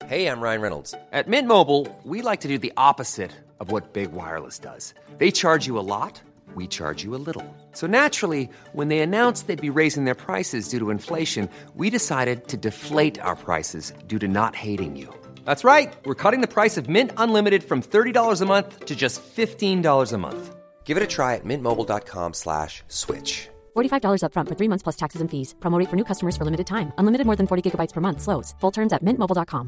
Hey, I'm Ryan Reynolds. At Mint Mobile, we like to do the opposite of what Big Wireless does. They charge you a lot, we charge you a little. So naturally, when they announced they'd be raising their prices due to inflation, we decided to deflate our prices due to not hating you. That's right. We're cutting the price of Mint Unlimited from $30 a month to just $15 a month. Give it a try at mintmobile.com/switch. $45 up front for 3 months plus taxes and fees. Promo rate for new customers for limited time. Unlimited more than 40 gigabytes per month. Slows full terms at mintmobile.com.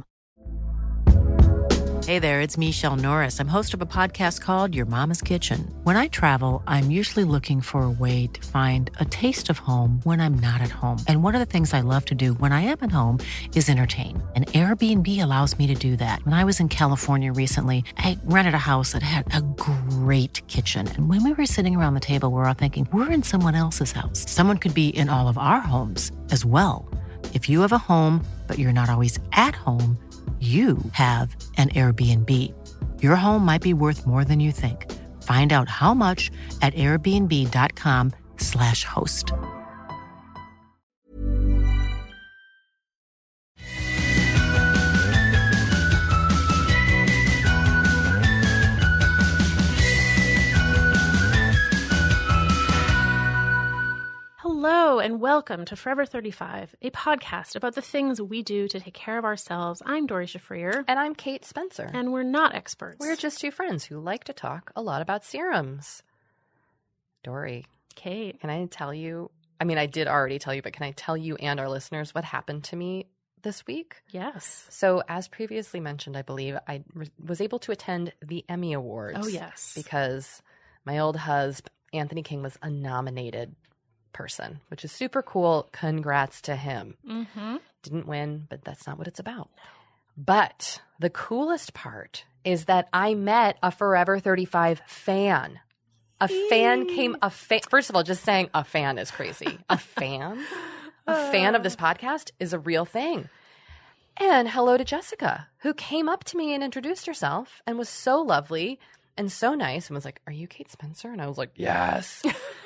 Hey there, it's Michelle Norris. I'm host of a podcast called Your Mama's Kitchen. When I travel, I'm usually looking for a way to find a taste of home when I'm not at home. And one of the things I love to do when I am at home is entertain. And Airbnb allows me to do that. When I was in California recently, I rented a house that had a great kitchen. And when we were sitting around the table, we're all thinking, we're in someone else's house. Someone could be in all of our homes as well. If you have a home, but you're not always at home, you have an Airbnb. Your home might be worth more than you think. Find out how much at airbnb.com/host. Hello and welcome to Forever 35, a podcast about the things we do to take care of ourselves. I'm Dory Shafrir. And I'm Kate Spencer. And we're not experts. We're just two friends who like to talk a lot about serums. Dory. Kate. Can I tell you? I mean, I did already tell you, but can I tell you and our listeners what happened to me this week? Yes. So as previously mentioned, I believe I was able to attend the Emmy Awards. Oh, yes. Because my old husband, Anthony King, was a nominated person, which is super cool. Congrats to him. Mm-hmm. Didn't win, but that's not what it's about. But the coolest part is that I met a Forever 35 fan. First of all, just saying a fan is crazy. A fan? A fan of this podcast is a real thing. And hello to Jessica, who came up to me and introduced herself and was so lovely and so nice and was like, "Are you Kate Spencer?" And I was like, "Yes."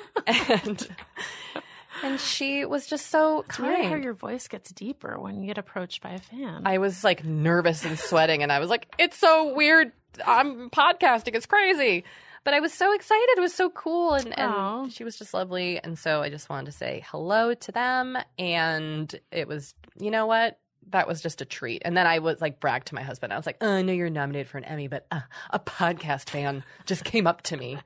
And she was just so It's weird how kind. your voice gets deeper when you get approached by a fan. I was like nervous and sweating, and I was like, "It's so weird. I'm podcasting. It's crazy." But I was so excited. It was so cool. And she was just lovely. And so I just wanted to say hello to them. And it was, you know what? That was just a treat. And then I was like, bragged to my husband. I was like, "Oh, I know you're nominated for an Emmy, but a podcast fan just came up to me."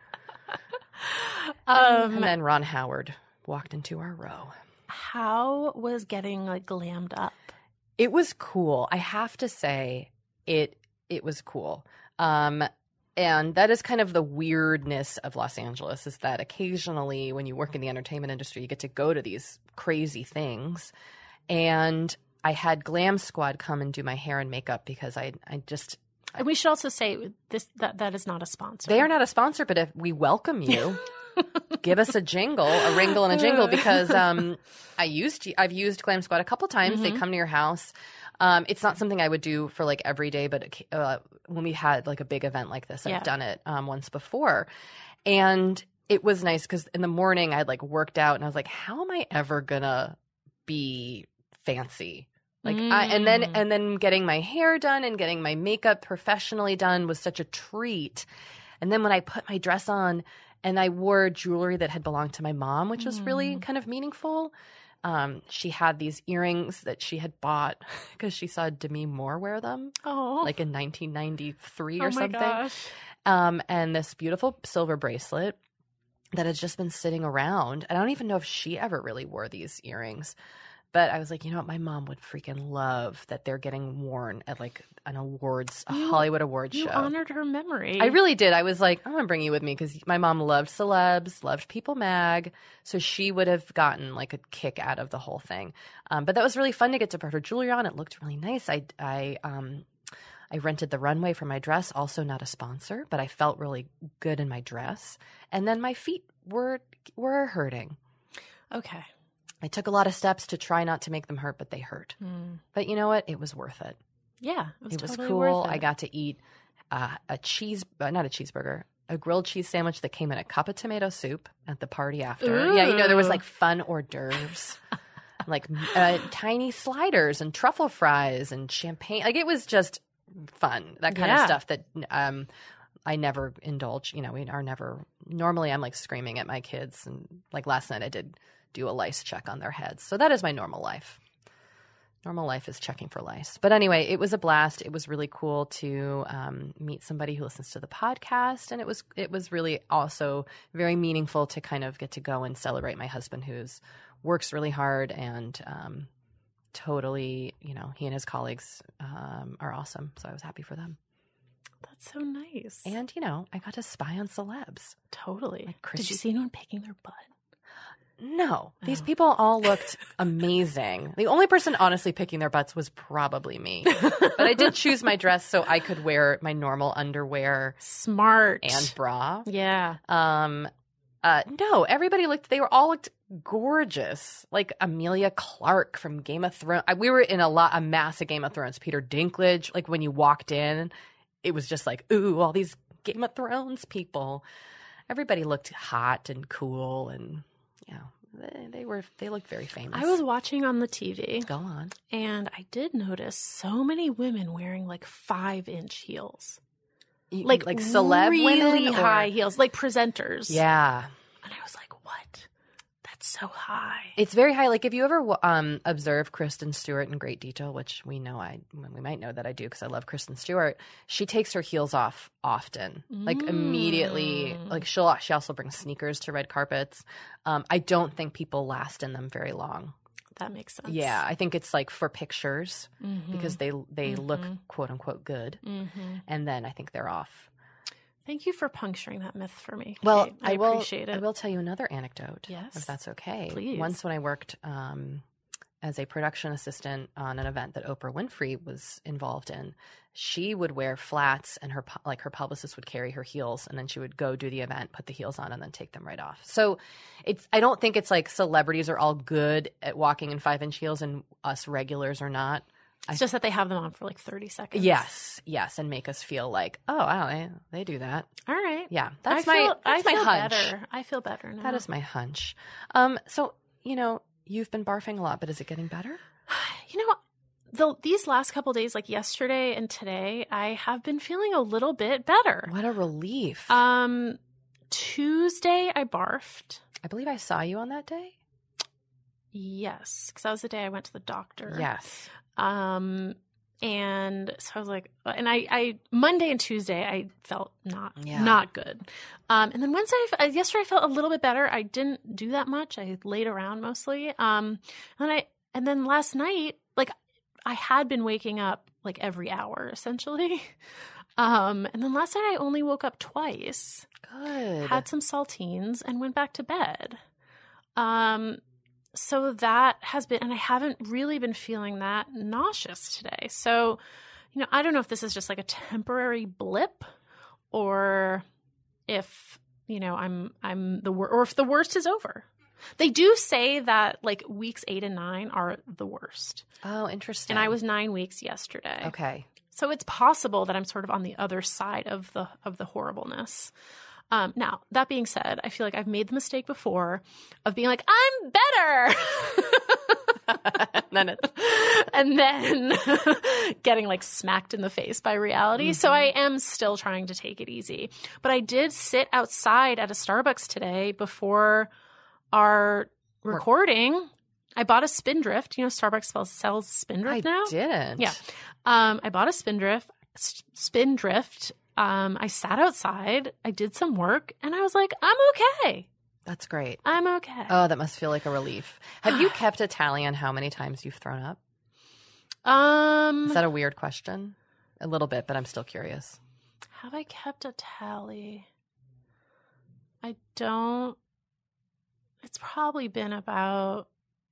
And then Ron Howard walked into our row. How was getting like glammed up? It was cool. I have to say it was cool. And that is kind of the weirdness of Los Angeles, is that occasionally when you work in the entertainment industry, you get to go to these crazy things. And I had Glam Squad come and do my hair and makeup because I just... And we should also say that is not a sponsor. They are not a sponsor, but if we welcome you, give us a jingle, a ringle and a jingle, because I've used Glam Squad a couple times. Mm-hmm. They come to your house. It's not something I would do for like every day, but when we had like a big event like this, I've done it once before. And it was nice because in the morning I had like worked out and I was like, how am I ever gonna be fancy? Like and then getting my hair done and getting my makeup professionally done was such a treat. And then when I put my dress on and I wore jewelry that had belonged to my mom, which was really kind of meaningful. She had these earrings that she had bought because she saw Demi Moore wear them, like in 1993 or something. Gosh. And this beautiful silver bracelet that has just been sitting around. And I don't even know if she ever really wore these earrings. But I was like, you know what? My mom would freaking love that they're getting worn at like a Hollywood awards show. You honored her memory. I really did. I was like, I'm going to bring you with me because my mom loved celebs, loved People Mag. So she would have gotten like a kick out of the whole thing. But that was really fun to get to put her jewelry on. It looked really nice. I rented the runway for my dress, also not a sponsor, but I felt really good in my dress. And then my feet were hurting. Okay. I took a lot of steps to try not to make them hurt, but they hurt. But you know what? It was worth it. Yeah, it was totally cool. Worth it. I got to eat not a cheeseburger, a grilled cheese sandwich that came in a cup of tomato soup at the party after. Ooh. Yeah, there was like fun hors d'oeuvres. like tiny sliders and truffle fries and champagne. Like it was just fun, that kind of stuff that I never indulge. You know, we are never – normally I'm like screaming at my kids. And like last night I did do a lice check on their heads. So that is my normal life. Normal life is checking for lice. But anyway, it was a blast. It was really cool to meet somebody who listens to the podcast. And it was really also very meaningful to kind of get to go and celebrate my husband who's works really hard and totally, you know, he and his colleagues are awesome. So I was happy for them. That's so nice. And, you know, I got to spy on celebs. Totally. Did you see anyone picking their butt? No. These people all looked amazing. The only person honestly picking their butts was probably me. But I did choose my dress so I could wear my normal underwear. Smart. And bra. Yeah. No, everybody they all looked gorgeous. Like Amelia Clark from Game of Thrones. We were in a massive Game of Thrones. Peter Dinklage. Like when you walked in, it was just like, ooh, all these Game of Thrones people. Everybody looked hot and cool and, you know, they looked very famous. I was watching on the TV. Go on. And I did notice so many women wearing like 5-inch heels. Like celeb really women? high heels, like presenters. Yeah. And I was like, what? That's so high. It's very high. Like if you ever observe Kristen Stewart in great detail, which we might know that I do because I love Kristen Stewart, she takes her heels off often, like immediately. Like she also brings sneakers to red carpets. I don't think people last in them very long. That makes sense. Yeah, I think it's like for pictures because they look quote unquote good, and then I think they're off. Thank you for puncturing that myth for me. Well, Kate. I appreciate it. I will tell you another anecdote, yes, if that's okay. Please. Once when I worked as a production assistant on an event that Oprah Winfrey was involved in, she would wear flats, and her publicist would carry her heels, and then she would go do the event, put the heels on, and then take them right off. So I don't think it's like celebrities are all good at walking in 5-inch heels, and us regulars are not. It's just that they have them on for like 30 seconds. Yes, and make us feel like, oh wow, they do that. All right. Yeah, that's my hunch. Better. I feel better now. That is my hunch. So you know, you've been barfing a lot, but is it getting better? You know, these last couple days, like yesterday and today, I have been feeling a little bit better. What a relief. Tuesday I barfed. I believe I saw you on that day. Yes, because that was the day I went to the doctor. Yes. And so I was like, and I Monday and Tuesday I felt not good. And then yesterday I felt a little bit better. I didn't do that much. I laid around mostly. And then last night, like I had been waking up like every hour essentially. And then last night I only woke up twice. Good. Had some saltines and went back to bed. So that has been, and I haven't really been feeling that nauseous today. So, you know, I don't know if this is just like a temporary blip or if, you know, or if the worst is over. They do say that like weeks 8 and 9 are the worst. Oh, interesting. And I was 9 weeks yesterday. Okay. So it's possible that I'm sort of on the other side of the horribleness. Now, that being said, I feel like I've made the mistake before of being like, I'm better. and then getting like smacked in the face by reality. So I am still trying to take it easy. But I did sit outside at a Starbucks today before our recording. I bought a Spindrift. You know, Starbucks sells Spindrift now? I didn't. Yeah. I bought a Spindrift. I sat outside, I did some work, and I was like, I'm okay. That's great. I'm okay. Oh, that must feel like a relief. Have you kept a tally on how many times you've thrown up? Is that a weird question? A little bit, but I'm still curious. Have I kept a tally? I don't. It's probably been about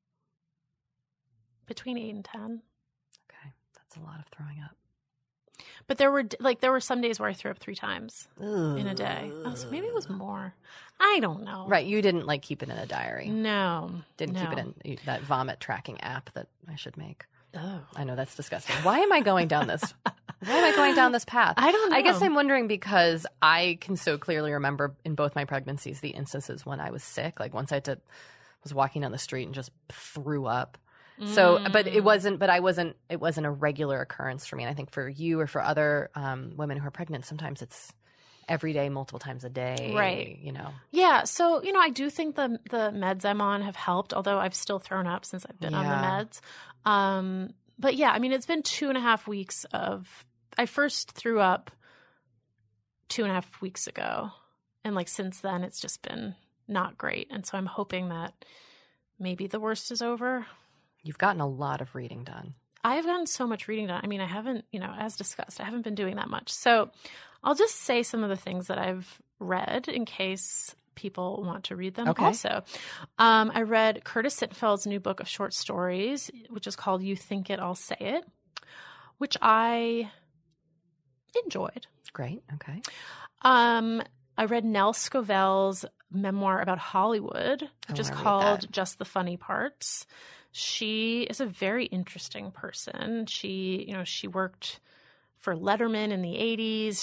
between 8 and 10. Okay. That's a lot of throwing up. But there were some days where I threw up 3 times in a day. Oh, so maybe it was more. I don't know. Right. You didn't like keep it in a diary. No. Didn't keep it in that vomit tracking app that I should make. Oh. I know that's disgusting. Why am I going down this? Why am I going down this path? I don't know. I guess I'm wondering because I can so clearly remember in both my pregnancies the instances when I was sick. Like once I had to was walking down the street and just threw up. So, but it wasn't a regular occurrence for me. And I think for you or for other women who are pregnant, sometimes it's every day, multiple times a day. Right. You know. Yeah. So, I do think the meds I'm on have helped, although I've still thrown up since I've been on the meds. But yeah, I mean, it's been 2.5 weeks I first threw up 2.5 weeks ago. And like since then, it's just been not great. And so I'm hoping that maybe the worst is over. You've gotten a lot of reading done. I have gotten so much reading done. I mean, I haven't, as discussed, I haven't been doing that much. So I'll just say some of the things that I've read in case people want to read them also. I read Curtis Sittenfeld's new book of short stories, which is called You Think It, I'll Say It, which I enjoyed. Great. Okay. I read Nell Scovell's memoir about Hollywood, which is called Just the Funny Parts. She is a very interesting person. She worked for Letterman in the 80s.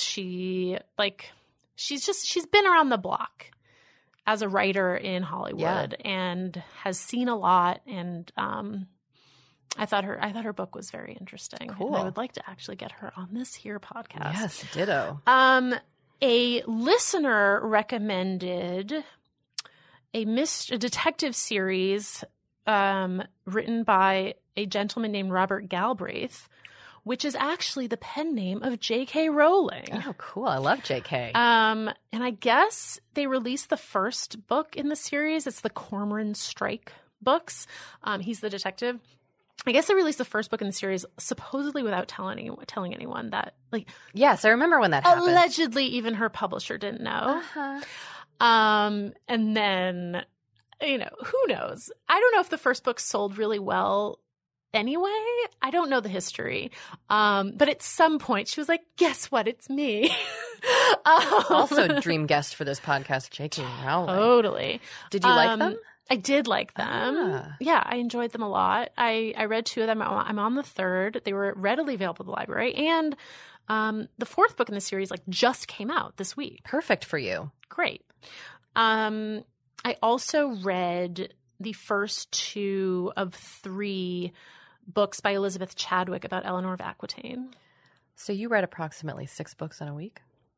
She's been around the block as a writer in Hollywood and has seen a lot. And I thought her book was very interesting. Cool. And I would like to actually get her on this here podcast. Yes, ditto. A listener recommended a detective series written by a gentleman named Robert Galbraith, which is actually the pen name of J.K. Rowling. Oh, cool. I love J.K. And I guess they released the first book in the series. It's the Cormoran Strike books. He's the detective. I guess they released the first book in the series supposedly without telling anyone that, like... Yes, I remember when that happened. Allegedly, even her publisher didn't know. And then, who knows? I don't know if the first book sold really well anyway. I don't know the history. But at some point, she was like, guess what? It's me. Also dream guest for this podcast, J.K. Rowling. Totally. Did you like them? I did like them. Yeah, I enjoyed them a lot. I read 2 of them. I'm on the 3rd. They were readily available at the library. And the 4th book in the series just came out this week. Perfect for you. Great. I also read the first 2 of 3 books by Elizabeth Chadwick about Eleanor of Aquitaine. So you read approximately 6 books in a week?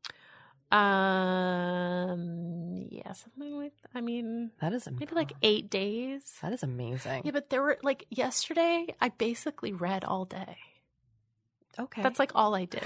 Yeah, something like that. I mean, that is maybe like 8 days. That is amazing. Yeah, but there were yesterday, I basically read all day. Okay. That's all I did.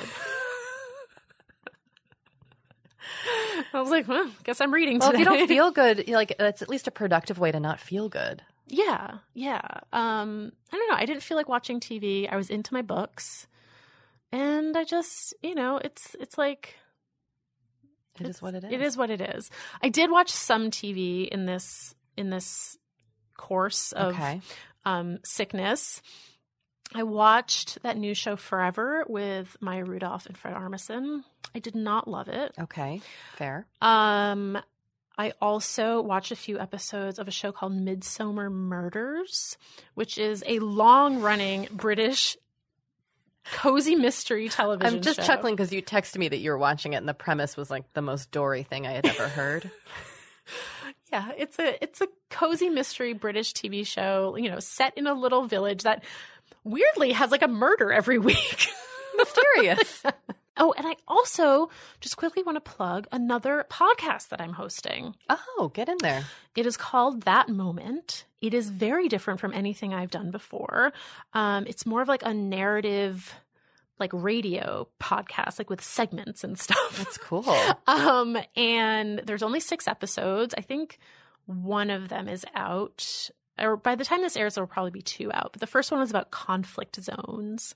I was like, well, guess I'm reading today. Well, if you don't feel good, that's at least a productive way to not feel good. Yeah. I don't know. I didn't feel like watching TV. I was into my books. And I just, it's like... It is what it is. It is what it is. I did watch some TV in this course of sickness. I watched that new show Forever with Maya Rudolph and Fred Armisen. I did not love it. Okay, fair. I also watched a few episodes of a show called Midsomer Murders, which is a long-running British cozy mystery television show. I'm just chuckling because you texted me that you were watching it and the premise was the most Dory thing I had ever heard. Yeah, it's a cozy mystery British TV show, set in a little village that weirdly has a murder every week. Mysterious. Oh, and I also just quickly want to plug another podcast that I'm hosting. Oh, get in there. It is called That Moment. It is very different from anything I've done before. It's more of a narrative, radio podcast, with segments and stuff. That's cool. And there's only 6 episodes. I think one of them is out. Or by the time this airs, there will probably be 2 out. But the first one was about conflict zones.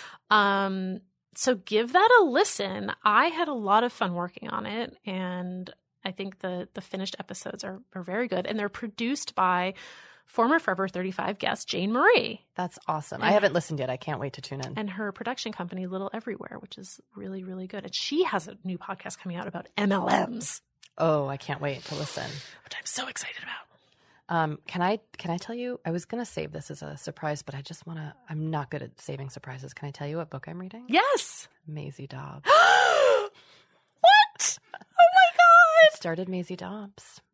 So give that a listen. I had a lot of fun working on it, and I think the finished episodes are very good. And they're produced by former Forever 35 guest Jane Marie. That's awesome. I haven't listened yet. I can't wait to tune in. And her production company, Little Everywhere, which is really, really good. And she has a new podcast coming out about MLMs. Oh, I can't wait to listen. Which I'm so excited about. Can I tell you, I was going to save this as a surprise, but I'm not good at saving surprises. Can I tell you what book I'm reading? Yes. Maisie Dobbs. What? Oh my God. I started Maisie Dobbs.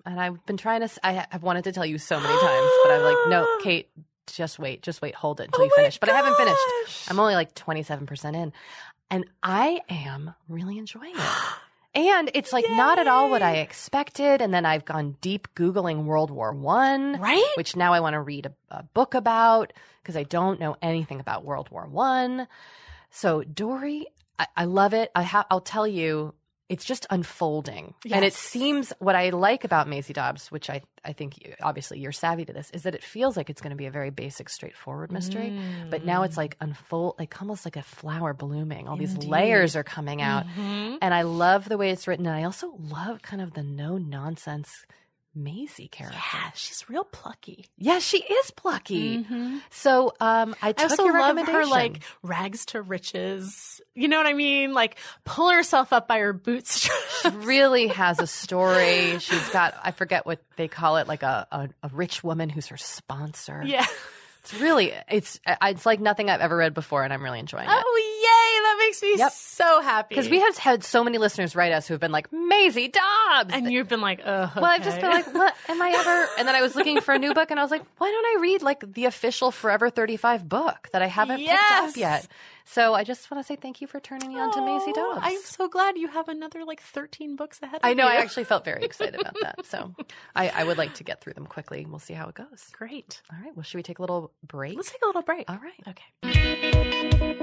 And I've been trying to, I have wanted to tell you so many times, but I'm like, no, Kate, just wait, hold it until you finish. But I haven't finished. I'm only like 27% in. And I am really enjoying it. And it's like not at all what I expected. And then I've gone deep Googling World War I, right? Which now I want to read a book about because I don't know anything about World War I. So Dory, I love it. I'll tell you, it's just unfolding. Yes. And it seems what I like about Maisie Dobbs, which I think obviously you're savvy to this, is that it feels like it's going to be a very basic, straightforward mystery. But now it's like like almost like a flower blooming. All these layers are coming out. And I love the way it's written. And I also love kind of the no-nonsense Maisie character. Yeah, she's real plucky. Yeah, she is plucky. So I took also your love recommendation. her like rags to riches. You know what I mean? Like pulling herself up by her bootstraps. She really has a story. She's got, I forget what they call it, like a rich woman who's her sponsor. Yeah. It's like nothing I've ever read before, and I'm really enjoying it. Oh, yay. That makes me so happy. Because we have had so many listeners write us who have been like, Maisie Dobbs. And you've been like, oh, okay. Well, I've just been like, what am I ever? And then I was looking for a new book, and I was like, why don't I read like the official Forever 35 book that I haven't picked up yet? So I just want to say thank you for turning me on to Maisie Dobbs. I'm so glad you have another like 13 books ahead of you. I know. I actually felt very excited about that. So I would like to get through them quickly. We'll see how it goes. Great. All right. Well, should we take a little break? Let's take a little break. All right. Okay.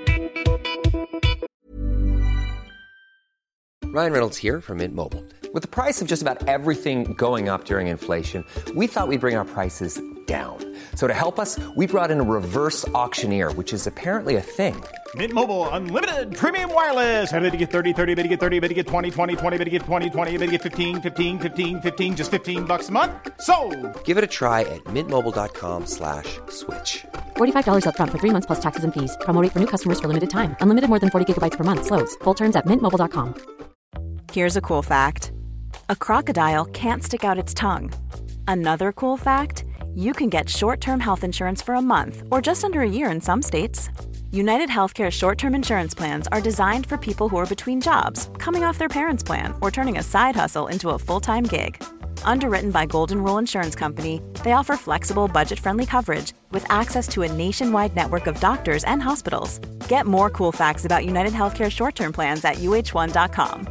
Ryan Reynolds here from Mint Mobile. With the price of just about everything going up during inflation, we thought we'd bring our prices down. So to help us, we brought in a reverse auctioneer, which is apparently a thing. Mint Mobile Unlimited Premium Wireless. How to get 30, 30, bit to get 30, bit to get 20, 20, 20, bit to get 20, 20, bit to get 15, 15, 15, 15, just $15 a month? Sold! Give it a try at mintmobile.com/switch. $45 up front for 3 months plus taxes and fees. Promo rate for new customers for limited time. Unlimited more than 40 gigabytes per month. Slows full terms at mintmobile.com. Here's a cool fact. A crocodile can't stick out its tongue. Another cool fact, you can get short-term health insurance for a month or just under a year in some states. United Healthcare short-term insurance plans are designed for people who are between jobs, coming off their parents' plan, or turning a side hustle into a full-time gig. Underwritten by Golden Rule Insurance Company, they offer flexible, budget-friendly coverage with access to a nationwide network of doctors and hospitals. Get more cool facts about United Healthcare short-term plans at uh1.com.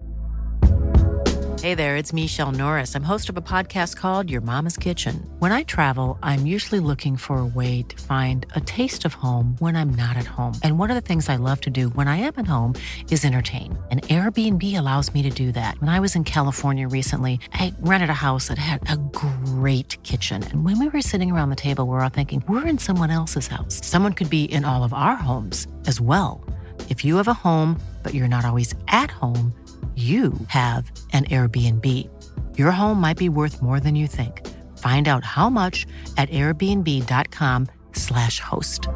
Hey there, it's Michelle Norris. I'm host of a podcast called Your Mama's Kitchen. When I travel, I'm usually looking for a way to find a taste of home when I'm not at home. And one of the things I love to do when I am at home is entertain. And Airbnb allows me to do that. When I was in California recently, I rented a house that had a great kitchen. And when we were sitting around the table, we're all thinking, we're in someone else's house. Someone could be in all of our homes as well. If you have a home, but you're not always at home, you have an Airbnb. Your home might be worth more than you think. Find out how much at airbnb.com/host.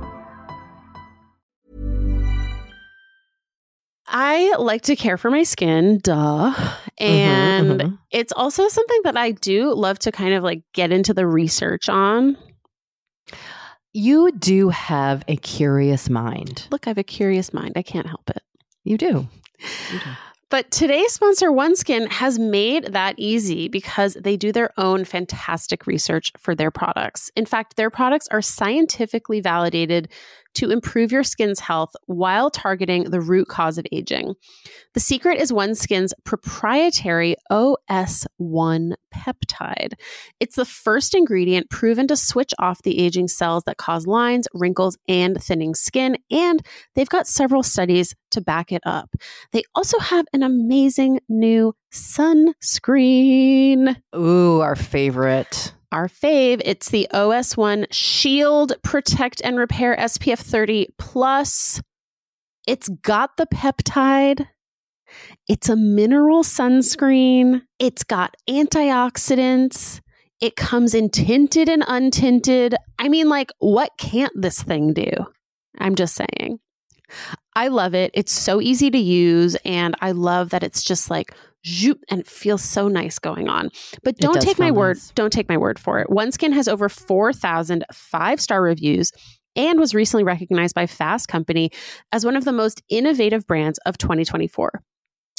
I like to care for my skin, duh. And it's also something that I do love to kind of like get into the research on. You do have a curious mind. Look, I have a curious mind. I can't help it. You do. But today's sponsor, OneSkin, has made that easy because they do their own fantastic research for their products. In fact, their products are scientifically validated to improve your skin's health while targeting the root cause of aging. The secret is OneSkin's proprietary OS1 peptide. It's the first ingredient proven to switch off the aging cells that cause lines, wrinkles, and thinning skin, and they've got several studies to back it up. They also have an amazing new sunscreen. Ooh, our favorite. Our fave. It's the OS1 Shield Protect and Repair SPF 30 Plus. It's got the peptide. It's a mineral sunscreen. It's got antioxidants. It comes in tinted and untinted. I mean, like, what can't this thing do? I'm just saying. I love it. It's so easy to use. And I love that it's just like, zoop, and it feels so nice going on. But don't take my word. Don't take my word for it. OneSkin has over 4,000 5-star reviews and was recently recognized by Fast Company as one of the most innovative brands of 2024.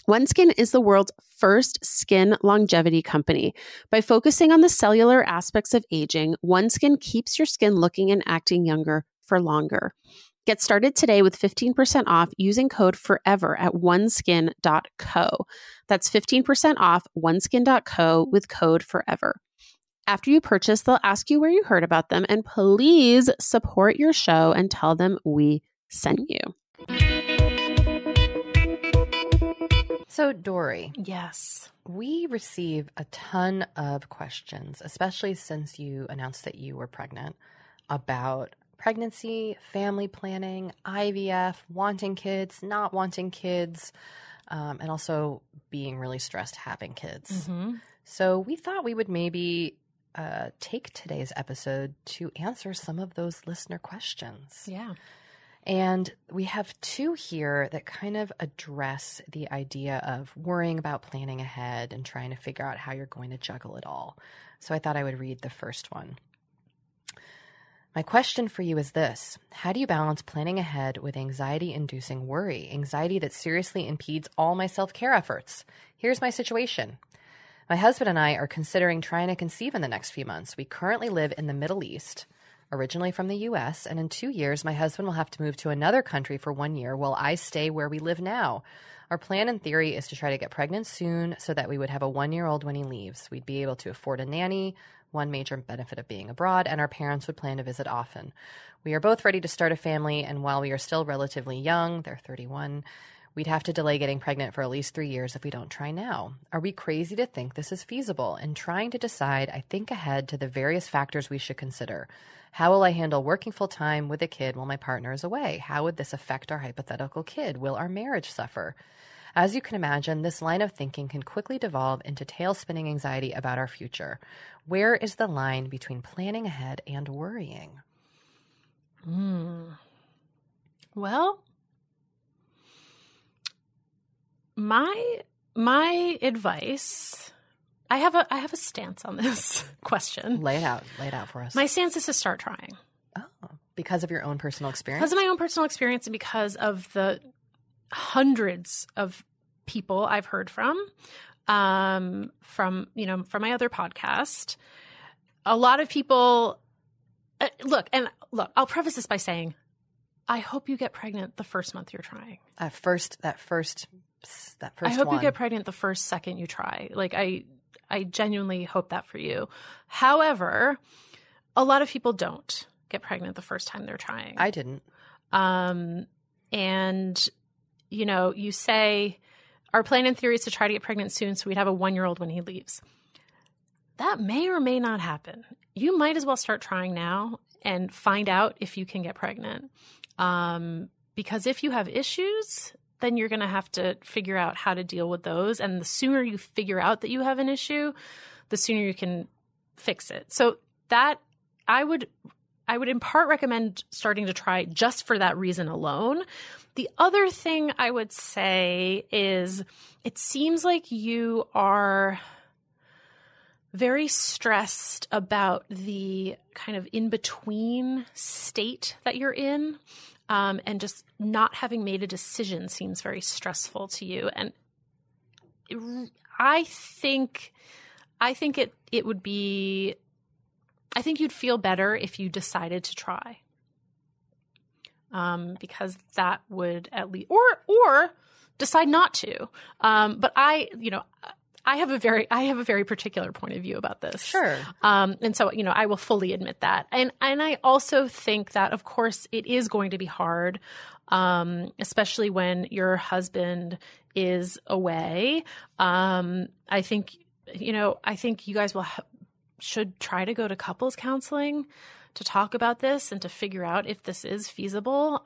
OneSkin is the world's first skin longevity company. By focusing on the cellular aspects of aging, OneSkin keeps your skin looking and acting younger for longer. Get started today with 15% off using code FOREVER at oneskin.co. That's 15% off oneskin.co with code FOREVER. After you purchase, they'll ask you where you heard about them, and please support your show and tell them we sent you. So, Dory. Yes. We receive a ton of questions, especially since you announced that you were pregnant, about pregnancy, family planning, IVF, wanting kids, not wanting kids, and also being really stressed having kids. Mm-hmm. So we thought we would maybe take today's episode to answer some of those listener questions. Yeah. And we have two here that kind of address the idea of worrying about planning ahead and trying to figure out how you're going to juggle it all. So I thought I would read the first one. My question for you is this: how do you balance planning ahead with anxiety-inducing worry, anxiety that seriously impedes all my self-care efforts? Here's my situation. My husband and I are considering trying to conceive in the next few months. We currently live in the Middle East, originally from the U.S., and in 2 years, my husband will have to move to another country for 1 year while I stay where we live now. Our plan in theory is to try to get pregnant soon so that we would have a 1-year-old when he leaves. We'd be able to afford a nanny, one major benefit of being abroad, and our parents would plan to visit often. We are both ready to start a family, and while we are still relatively young, they're 31, we'd have to delay getting pregnant for at least 3 years if we don't try now. Are we crazy to think this is feasible? In trying to decide, I think ahead to the various factors we should consider. How will I handle working full-time with a kid while my partner is away? How would this affect our hypothetical kid? Will our marriage suffer? As you can imagine, this line of thinking can quickly devolve into tail-spinning anxiety about our future. Where is the line between planning ahead and worrying? Well, my advice, I have a stance on this question. Lay it out for us. My stance is to start trying. Oh, because of your own personal experience? Because of my own personal experience and because of the hundreds of people I've heard from my other podcast. A lot of people look, I'll preface this by saying, I hope you get pregnant the first month you're trying. That first I hope one. you get pregnant the first second you try. Like I genuinely hope that for you. However, a lot of people don't get pregnant the first time they're trying. I didn't. And you say our plan in theory is to try to get pregnant soon so we'd have a 1-year-old when he leaves. That may or may not happen. You might as well start trying now and find out if you can get pregnant. Because if you have issues, then you're going to have to figure out how to deal with those. And the sooner you figure out that you have an issue, the sooner you can fix it. So that I would in part recommend starting to try just for that reason alone. The other thing I would say is it seems like you are very stressed about the kind of in-between state that you're in, and just not having made a decision seems very stressful to you. And I think it would be – I think you'd feel better if you decided to try, because that would at least, or decide not to. But I have a very particular point of view about this. Sure. And so, I will fully admit that. And I also think that, of course, it is going to be hard, especially when your husband is away. I think you guys should try to go to couples counseling to talk about this and to figure out if this is feasible.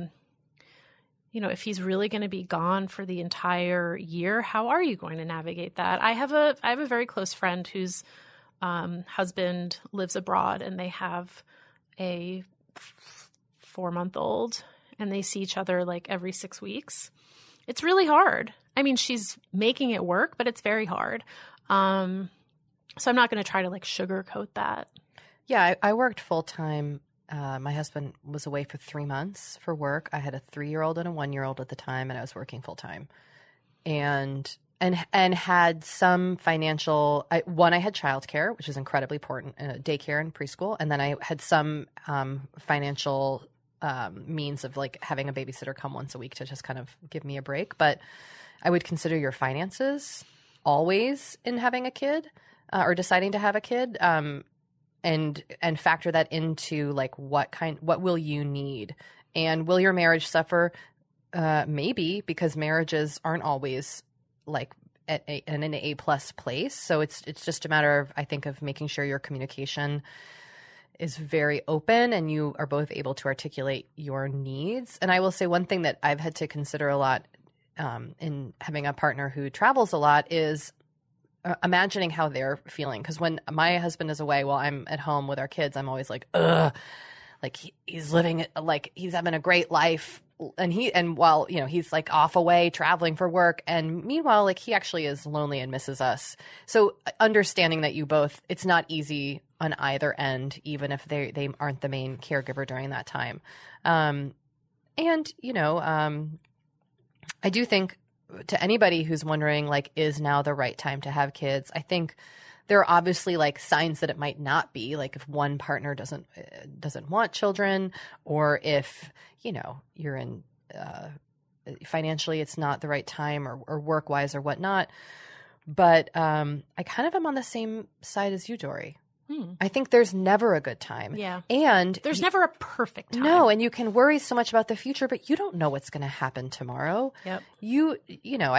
If he's really going to be gone for the entire year, how are you going to navigate that? I have a very close friend whose husband lives abroad, and they have a 4-month-old, and they see each other like every 6 weeks. It's really hard. I mean, she's making it work, but it's very hard. So I'm not going to try to sugarcoat that. Yeah, I worked full time. My husband was away for 3 months for work. I had a 3-year-old and a 1-year-old at the time, and I was working full time. and had some financial. I had childcare, which is incredibly important, daycare and preschool, and then I had some financial means of like having a babysitter come once a week to just kind of give me a break. But I would consider your finances always in having a kid or deciding to have a kid, and factor that into like what will you need, and will your marriage suffer? Maybe, because marriages aren't always like in an A+ place. So it's just a matter of, I think, of making sure your communication is very open and you are both able to articulate your needs. And I will say one thing that I've had to consider a lot in having a partner who travels a lot is imagining how they're feeling. Because when my husband is away while I'm at home with our kids, I'm always like, ugh, like he's living, like he's having a great life. And while, you know, he's like off away traveling for work, and meanwhile, like he actually is lonely and misses us. So understanding that you both, it's not easy on either end, even if they aren't the main caregiver during that time. And, you know, I do think to anybody who's wondering, like, is now the right time to have kids? I think there are obviously like signs that it might not be, like if one partner doesn't want children, or if, you know, you're in financially it's not the right time, or work wise or whatnot. But I kind of am on the same side as you, Dory. I think there's never a good time. Yeah. And there's never a perfect time. No, and you can worry so much about the future, but you don't know what's going to happen tomorrow. Yep. You know,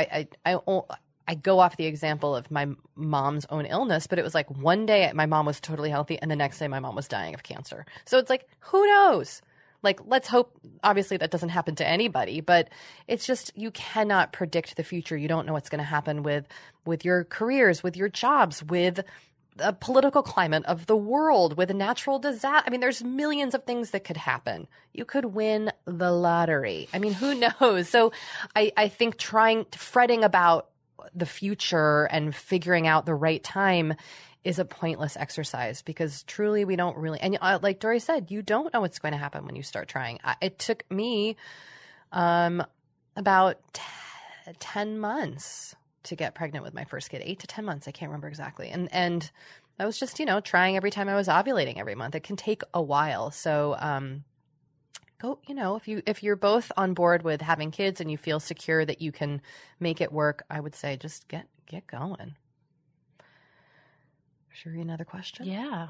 I go off the example of my mom's own illness, but it was like one day my mom was totally healthy and the next day my mom was dying of cancer. So it's like, who knows? Like, let's hope, obviously that doesn't happen to anybody, but it's just, you cannot predict the future. You don't know what's going to happen with your careers, with your jobs, with the political climate of the world, with a natural disaster. I mean, there's millions of things that could happen. You could win the lottery. I mean, who knows? So I think fretting about the future and figuring out the right time is a pointless exercise, because truly we don't really, and like Dory said, you don't know what's going to happen when you start trying. It took me about 10 months to get pregnant with my first kid, 8 to 10 months. I can't remember exactly. And I was just, you know, trying every time I was ovulating every month. It can take a while. So, go, you know, if you're both on board with having kids and you feel secure that you can make it work, I would say just get going. Sure, another question? Yeah.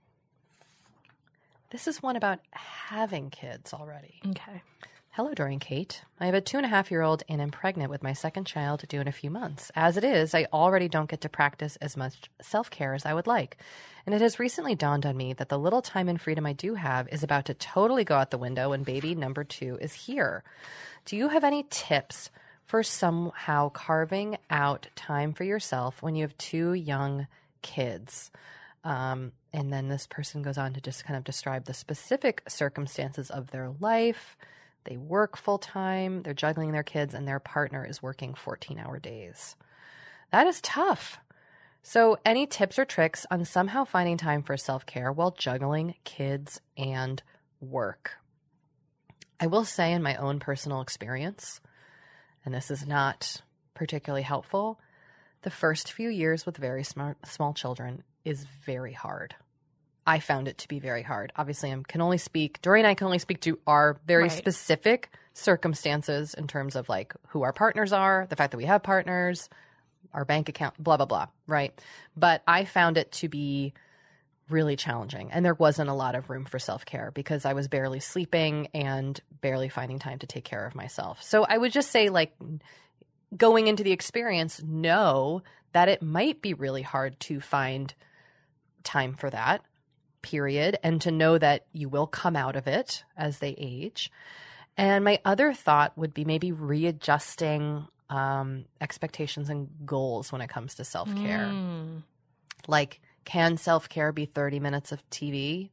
This is one about having kids already. Okay. Hello, Dory and Kate. I have a 2.5-year-old and am pregnant with my second child due in a few months. As it is, I already don't get to practice as much self-care as I would like. And it has recently dawned on me that the little time and freedom I do have is about to totally go out the window when baby number 2 is here. Do you have any tips for somehow carving out time for yourself when you have 2 young kids? And then this person goes on to just kind of describe the specific circumstances of their life. They work full time, they're juggling their kids, and their partner is working 14-hour days. That is tough. So any tips or tricks on somehow finding time for self-care while juggling kids and work? I will say, in my own personal experience, and this is not particularly helpful, the first few years with very small children is very hard. I found it to be very hard. Obviously, Dory and I can only speak to our very specific circumstances in terms of like who our partners are, the fact that we have partners, our bank account, blah, blah, blah, right? But I found it to be really challenging, and there wasn't a lot of room for self-care because I was barely sleeping and barely finding time to take care of myself. So I would just say, like, going into the experience, know that it might be really hard to find time for that, period, and to know that you will come out of it as they age. And my other thought would be maybe readjusting expectations and goals when it comes to self-care. Like, can self-care be 30 minutes of TV?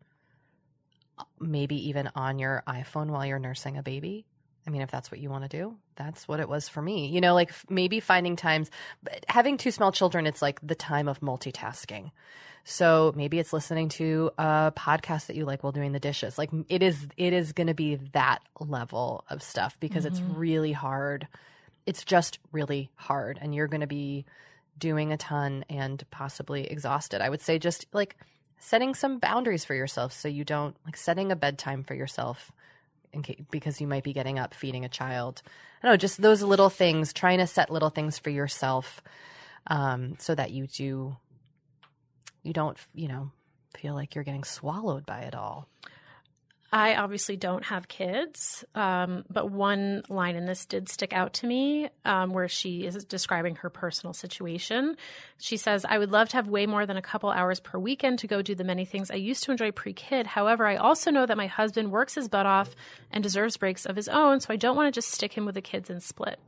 Maybe even on your iPhone while you're nursing a baby? I mean, if that's what you want to do, that's what it was for me. You know, like maybe finding times, having 2 small children, it's like the time of multitasking. So maybe it's listening to a podcast that you like while doing the dishes. Like it is going to be that level of stuff because it's really hard it's just really hard, and you're going to be doing a ton and possibly exhausted. I would say just like setting some boundaries for yourself, so you don't, like setting a bedtime for yourself because you might be getting up, feeding a child. I don't know, just those little things, trying to set little things for yourself, so that you don't, feel like you're getting swallowed by it all. I obviously don't have kids, but one line in this did stick out to me, where she is describing her personal situation. She says, I would love to have way more than a couple hours per weekend to go do the many things I used to enjoy pre-kid. However, I also know that my husband works his butt off and deserves breaks of his own, so I don't want to just stick him with the kids and split.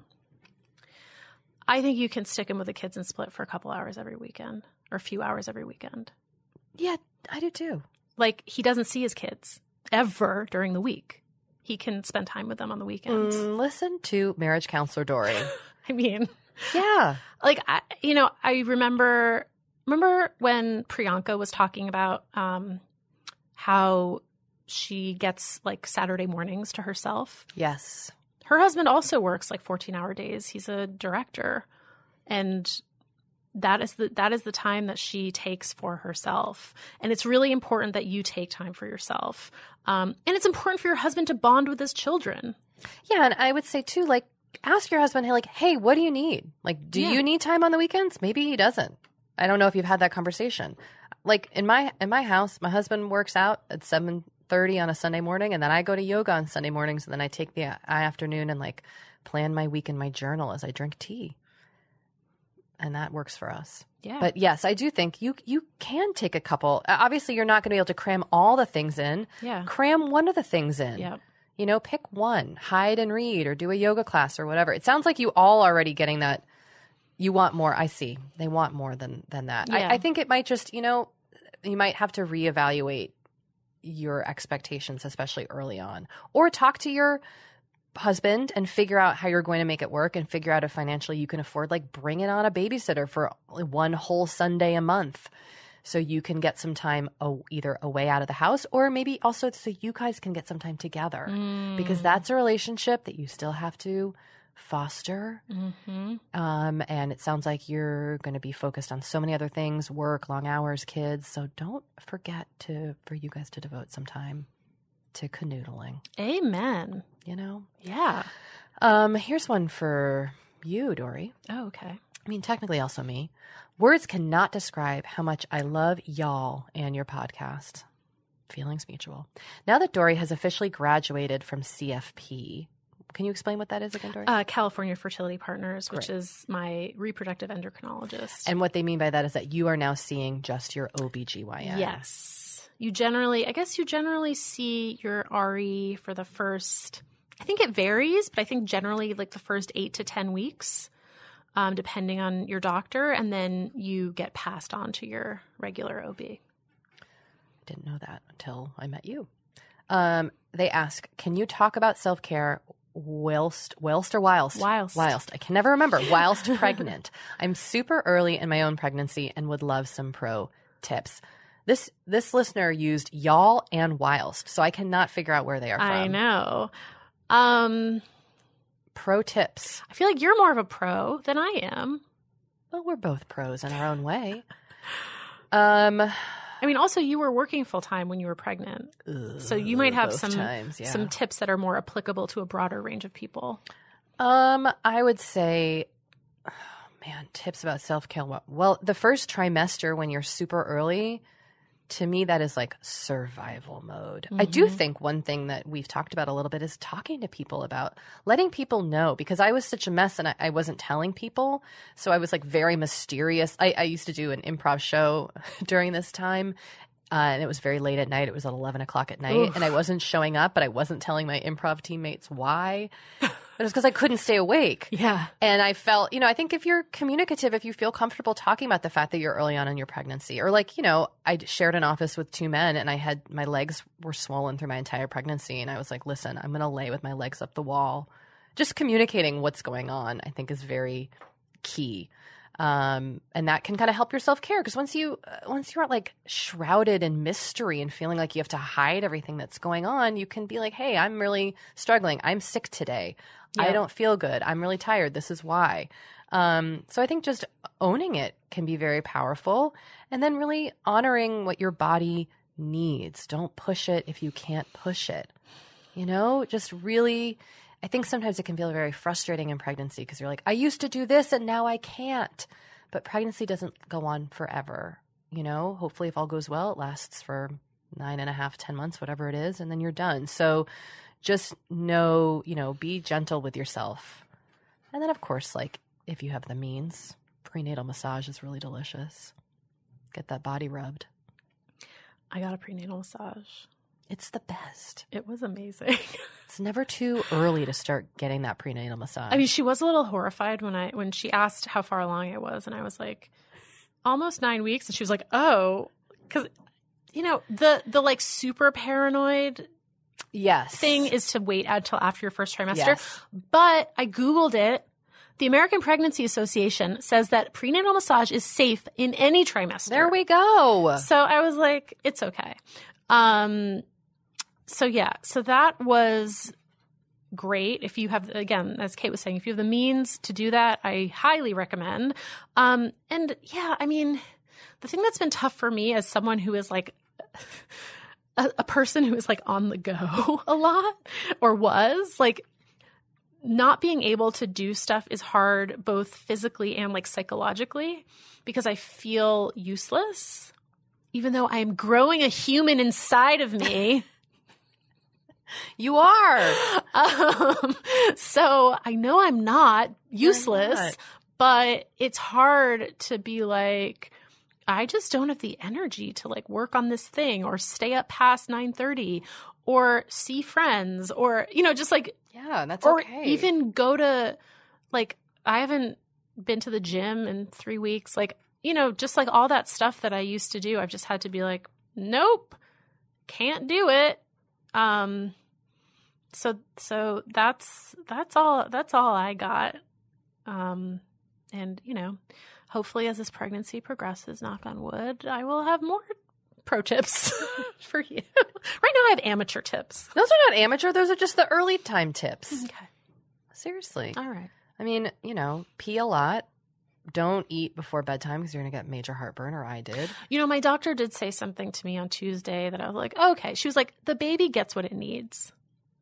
I think you can stick him with the kids and split for a couple hours every weekend, or a few hours every weekend. Yeah, I do too. Like, he doesn't see his kids ever during the week. He can spend time with them on the weekends. Listen to marriage counselor Dory. I mean, yeah. Like, I remember when Priyanka was talking about how she gets like Saturday mornings to herself. Yes. Her husband also works like 14-hour days. He's a director. And that is the time that she takes for herself. And it's really important that you take time for yourself. And it's important for your husband to bond with his children. Yeah, and I would say too, like, ask your husband, hey, like, hey, what do you need? Like, do you need time on the weekends? Maybe he doesn't. I don't know if you've had that conversation. Like, in my house, my husband works out at 7:30 on a Sunday morning, and then I go to yoga on Sunday mornings, and then I take the afternoon and like plan my week in my journal as I drink tea. And that works for us. Yeah. But yes, I do think you can take a couple. Obviously, you're not going to be able to cram all the things in. Yeah. Cram one of the things in. Yeah. Pick one. Hide and read, or do a yoga class or whatever. It sounds like you all already getting that. You want more. I see. They want more than that. Yeah. I think it might just, you might have to reevaluate your expectations, especially early on. Or talk to your husband and figure out how you're going to make it work, and figure out if financially you can afford, like, bringing on a babysitter for one whole Sunday a month so you can get some time either away out of the house, or maybe also so you guys can get some time together, because that's a relationship that you still have to foster. Mm-hmm. And it sounds like you're going to be focused on so many other things, work, long hours, kids. So don't forget for you guys to devote some time to canoodling. Amen. Yeah. Here's one for you, Dory. Oh, okay. I mean, technically also me. Words cannot describe how much I love y'all and your podcast. Feelings mutual. Now that Dory has officially graduated from CFP, can you explain what that is again, Dory? California Fertility Partners, which is my reproductive endocrinologist. And what they mean by that is that you are now seeing just your OBGYN. Yes. You generally see your RE for the first, I think it varies, but I think generally like the first 8 to 10 weeks, depending on your doctor, and then you get passed on to your regular OB. I didn't know that until I met you. They ask, can you talk about self-care whilst I can never remember. Whilst pregnant. I'm super early in my own pregnancy and would love some pro tips. This listener used y'all and whilst, so I cannot figure out where they are from. I know. Pro tips. I feel like you're more of a pro than I am. Well, we're both pros in our own way. I mean, also you were working full time when you were pregnant, so you might have some tips that are more applicable to a broader range of people. I would say, tips about self-care. Well, the first trimester when you're super early, to me, that is like survival mode. Mm-hmm. I do think one thing that we've talked about a little bit is talking to people about, letting people know, because I was such a mess and I wasn't telling people. So I was like very mysterious. I used to do an improv show during this time. And it was very late at night. It was at 11 o'clock at night. Oof. And I wasn't showing up, but I wasn't telling my improv teammates why. It was because I couldn't stay awake. Yeah. And I felt, I think if you're communicative, if you feel comfortable talking about the fact that you're early on in your pregnancy, or like, I shared an office with 2 men and my legs were swollen through my entire pregnancy. And I was like, listen, I'm going to lay with my legs up the wall. Just communicating what's going on, I think, is very key. And that can kind of help your self-care, because once you're like shrouded in mystery and feeling like you have to hide everything that's going on, you can be like, hey, I'm really struggling. I'm sick today. Yeah. I don't feel good. I'm really tired. This is why. So I think just owning it can be very powerful, and then really honoring what your body needs. Don't push it if you can't push it. Just really, I think sometimes it can feel very frustrating in pregnancy because you're like, I used to do this and now I can't. But pregnancy doesn't go on forever. Hopefully if all goes well, it lasts for 9.5, 10 months, whatever it is, and then you're done. So just know, be gentle with yourself. And then of course, like if you have the means, prenatal massage is really delicious. Get that body rubbed. I got a prenatal massage. It's the best. It was amazing. It's never too early to start getting that prenatal massage. I mean, she was a little horrified when she asked how far along I was, and I was like, almost 9 weeks, and she was like, oh, because the like super paranoid thing is to wait until after your first trimester. Yes. But I Googled it. The American Pregnancy Association says that prenatal massage is safe in any trimester. There we go. So I was like, it's okay. So that was great. If you have, again, as Kate was saying, if you have the means to do that, I highly recommend. And yeah, I mean, the thing that's been tough for me as someone who is like a person who is like on the go a lot, or was like, not being able to do stuff is hard, both physically and like psychologically, because I feel useless, even though I am growing a human inside of me. You are. So I know I'm not useless, but it's hard to be like, I just don't have the energy to like work on this thing or stay up past 9:30 or see friends or, just like, yeah, that's or okay. even go to, like, I haven't been to the gym in 3 weeks. Like, just like all that stuff that I used to do, I've just had to be like, nope, can't do it. So that's all I got. And, hopefully as this pregnancy progresses, knock on wood, I will have more pro tips for you. Right now I have amateur tips. Those are not amateur. Those are just the early time tips. Okay. Seriously. All right. I mean, pee a lot. Don't eat before bedtime because you're going to get major heartburn, or I did. My doctor did say something to me on Tuesday that I was like, okay. She was like, the baby gets what it needs.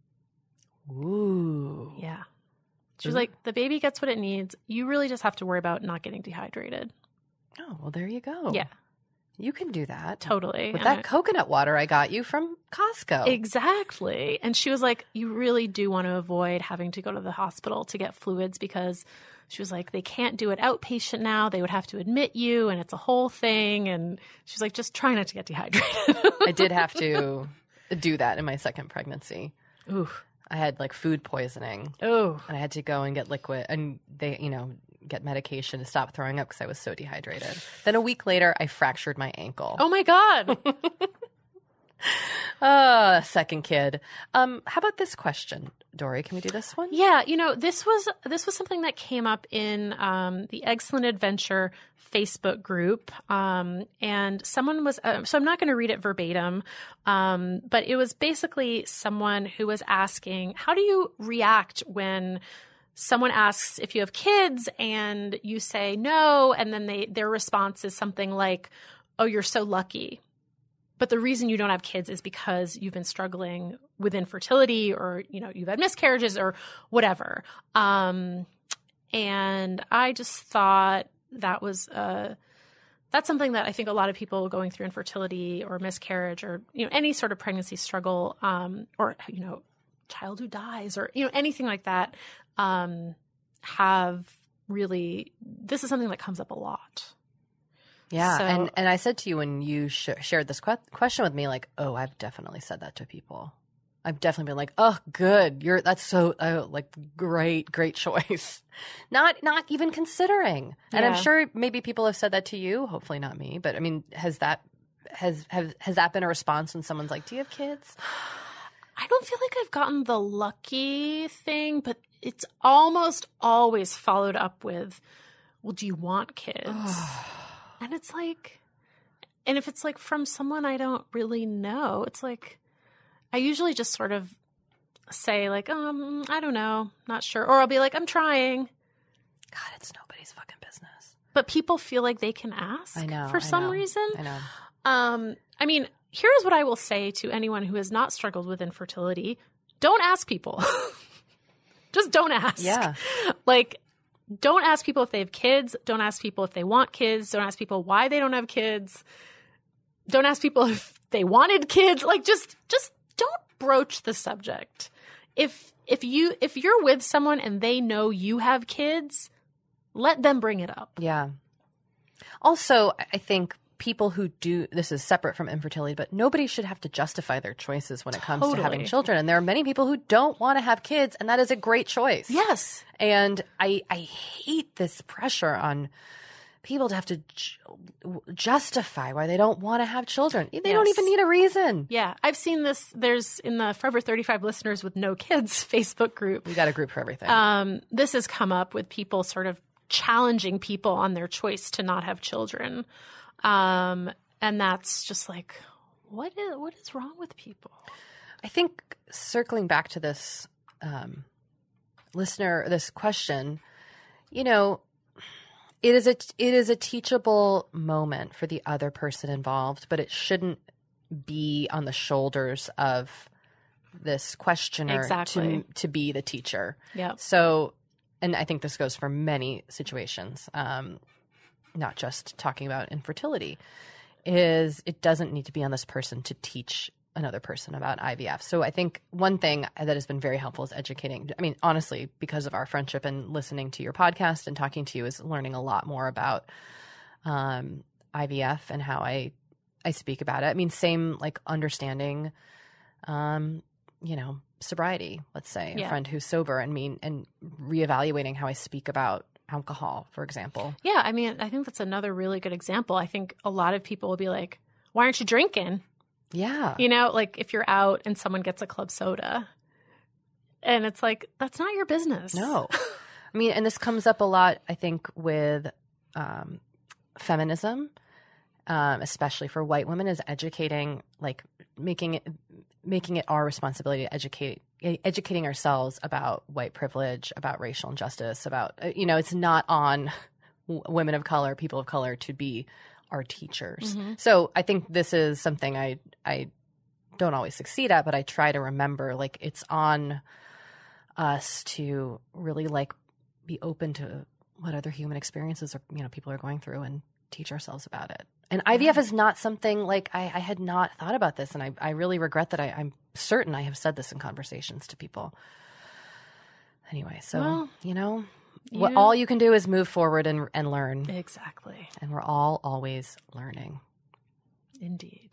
Ooh. Yeah. She was like, the baby gets what it needs. You really just have to worry about not getting dehydrated. Oh, well, there you go. Yeah. You can do that. Totally. With that coconut water I got you from Costco. Exactly. And she was like, you really do want to avoid having to go to the hospital to get fluids, because she was like, they can't do it outpatient now. They would have to admit you, and it's a whole thing. And she's like, just try not to get dehydrated. I did have to do that in my second pregnancy. Ooh. I had like food poisoning. Oh. And I had to go and get liquid, and they, get medication to stop throwing up because I was so dehydrated. Then a week later, I fractured my ankle. Oh my God. Second kid. How about this question, Dory? Can we do this one? Yeah, this was something that came up in the Excellent Adventure Facebook group, and someone was. So I'm not going to read it verbatim, but it was basically someone who was asking, how do you react when someone asks if you have kids and you say no, and then their response is something like, "Oh, you're so lucky." But the reason you don't have kids is because you've been struggling with infertility, or, you've had miscarriages or whatever. And I just thought that was, that's something that I think a lot of people going through infertility or miscarriage or, any sort of pregnancy struggle, or, child who dies or, anything like that, have really, this is something that comes up a lot. Yeah, so, and I said to you when you shared this question with me, like, oh, I've definitely said that to people. I've definitely been like, oh, good, that's so great choice. Not even considering. And I'm sure maybe people have said that to you. Hopefully not me, but I mean, has that been a response when someone's like, do you have kids? I don't feel like I've gotten the lucky thing, but it's almost always followed up with, well, do you want kids? And it's like, and if it's like from someone I don't really know, it's like, I usually just sort of say like, I don't know, not sure. Or I'll be like, I'm trying. God, it's nobody's fucking business. But people feel like they can ask for some reason. I know. I mean, here's what I will say to anyone who has not struggled with infertility. Don't ask people. Just don't ask. Yeah. Like, don't ask people if they have kids. Don't ask people if they want kids. Don't ask people why they don't have kids. Don't ask people if they wanted kids. Like, just don't broach the subject. If you're with someone and they know you have kids, let them bring it up. Yeah. Also, I think people who do this is separate from infertility, but nobody should have to justify their choices when it comes to having children. And there are many people who don't want to have kids, and that is a great choice. Yes. And I hate this pressure on people to have to justify why they don't want to have children. They don't even need a reason. Yeah. I've seen this. There's in the Forever 35 Listeners with No Kids Facebook group. We got a group for everything. This has come up with people sort of challenging people on their choice to not have children. And that's just like, what is wrong with people? I think circling back to this this question, it is a teachable moment for the other person involved, but it shouldn't be on the shoulders of this questioner to be the teacher. Yeah. So, and I think this goes for many situations, not just talking about infertility, is it doesn't need to be on this person to teach another person about IVF. So I think one thing that has been very helpful is educating. I mean, honestly, because of our friendship and listening to your podcast and talking to you is learning a lot more about IVF and how I speak about it. I mean, same like understanding, sobriety, let's say, a friend who's sober and reevaluating how I speak about alcohol, for example. Yeah. I mean, I think that's another really good example. I think a lot of people will be like, why aren't you drinking? Yeah. Like if you're out and someone gets a club soda and it's like, that's not your business. No. I mean, and this comes up a lot, I think, with feminism, especially for white women, is educating, like making it our responsibility to educating ourselves about white privilege, about racial injustice, about, it's not on women of color, people of color to be our teachers. Mm-hmm. So I think this is something I don't always succeed at, but I try to remember, like, it's on us to really like be open to what other human experiences are, people are going through and teach ourselves about it. And IVF is not something like I had not thought about this. And I really regret that I'm certain I have said this in conversations to people. Anyway, so, all you can do is move forward and learn. Exactly. And we're all always learning. Indeed.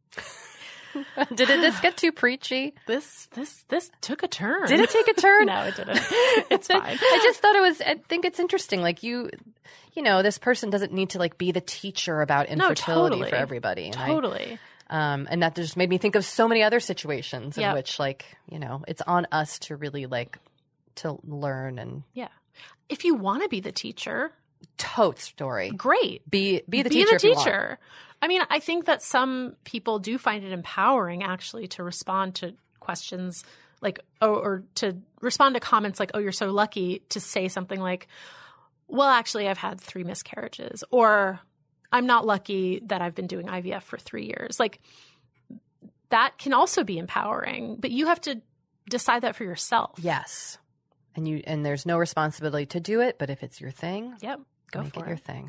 Did this get too preachy? This took a turn. Did it take a turn? No, it didn't. It's fine. I just thought I think it's interesting. Like this person doesn't need to like be the teacher about infertility for everybody. And and that just made me think of so many other situations in which it's on us to really like to learn and if you want to be the teacher, tote story. Great. Be the teacher. I mean, I think that some people do find it empowering actually to respond to questions like, or to respond to comments like, oh, you're so lucky, to say something like, well, actually, I've had 3 miscarriages, or I'm not lucky that I've been doing IVF for 3 years. Like, that can also be empowering, but you have to decide that for yourself. Yes. And there's no responsibility to do it, but if it's your thing, go make for it your thing.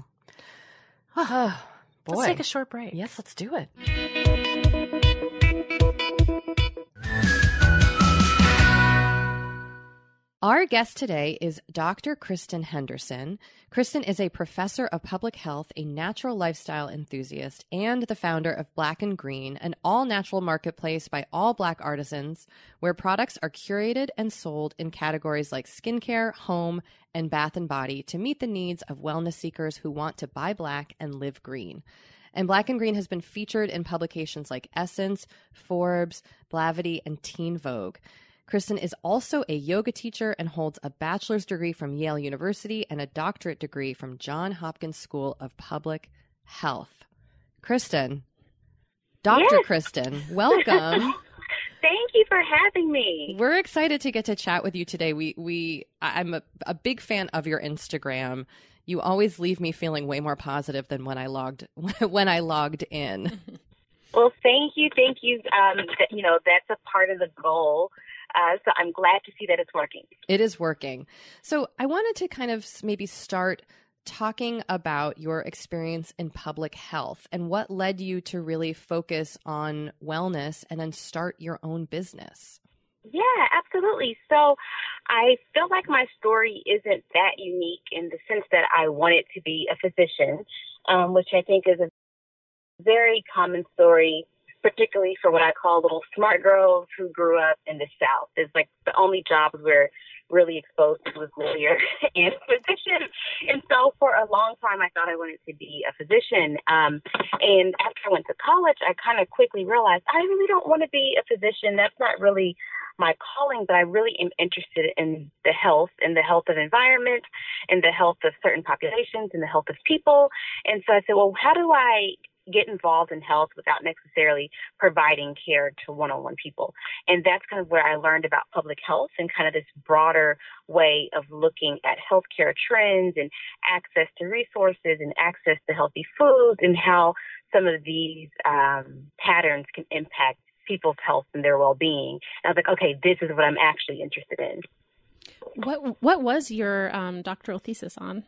Boy. Let's take a short break. Yes, let's do it. Our guest today is Dr. Kristen Henderson. Kristen is a professor of public health, a natural lifestyle enthusiast, and the founder of Black and Green, an all-natural marketplace by all Black artisans where products are curated and sold in categories like skincare, home, and bath and body to meet the needs of wellness seekers who want to buy Black and live green. And Black and Green has been featured in publications like Essence, Forbes, Blavity, and Teen Vogue. Kristen is also a yoga teacher and holds a bachelor's degree from Yale University and a doctorate degree from Johns Hopkins School of Public Health. Kristen, Dr. Kristen, welcome. Thank you for having me. We're excited to get to chat with you today. I'm a big fan of your Instagram. You always leave me feeling way more positive than when I logged in. Well, thank you. That's a part of the goal. So I'm glad to see that it's working. It is working. So I wanted to kind of maybe start talking about your experience in public health and what led you to really focus on wellness and then start your own business. Yeah, absolutely. So I feel like my story isn't that unique in the sense that I wanted to be a physician, which I think is a very common story, particularly for what I call little smart girls who grew up in the South. It's like the only jobs we're really exposed to was lawyer and physician. And so for a long time, I thought I wanted to be a physician. And after I went to college, I kind of quickly realized I really don't want to be a physician. That's not really my calling, but I really am interested in the health of environment and the health of certain populations and the health of people. And so I said, well, how do I get involved in health without necessarily providing care to one-on-one people? And that's kind of where I learned about public health and kind of this broader way of looking at healthcare trends and access to resources and access to healthy foods and how some of these patterns can impact people's health and their well-being. And I was like, okay, this is what I'm actually interested in. What was your doctoral thesis on?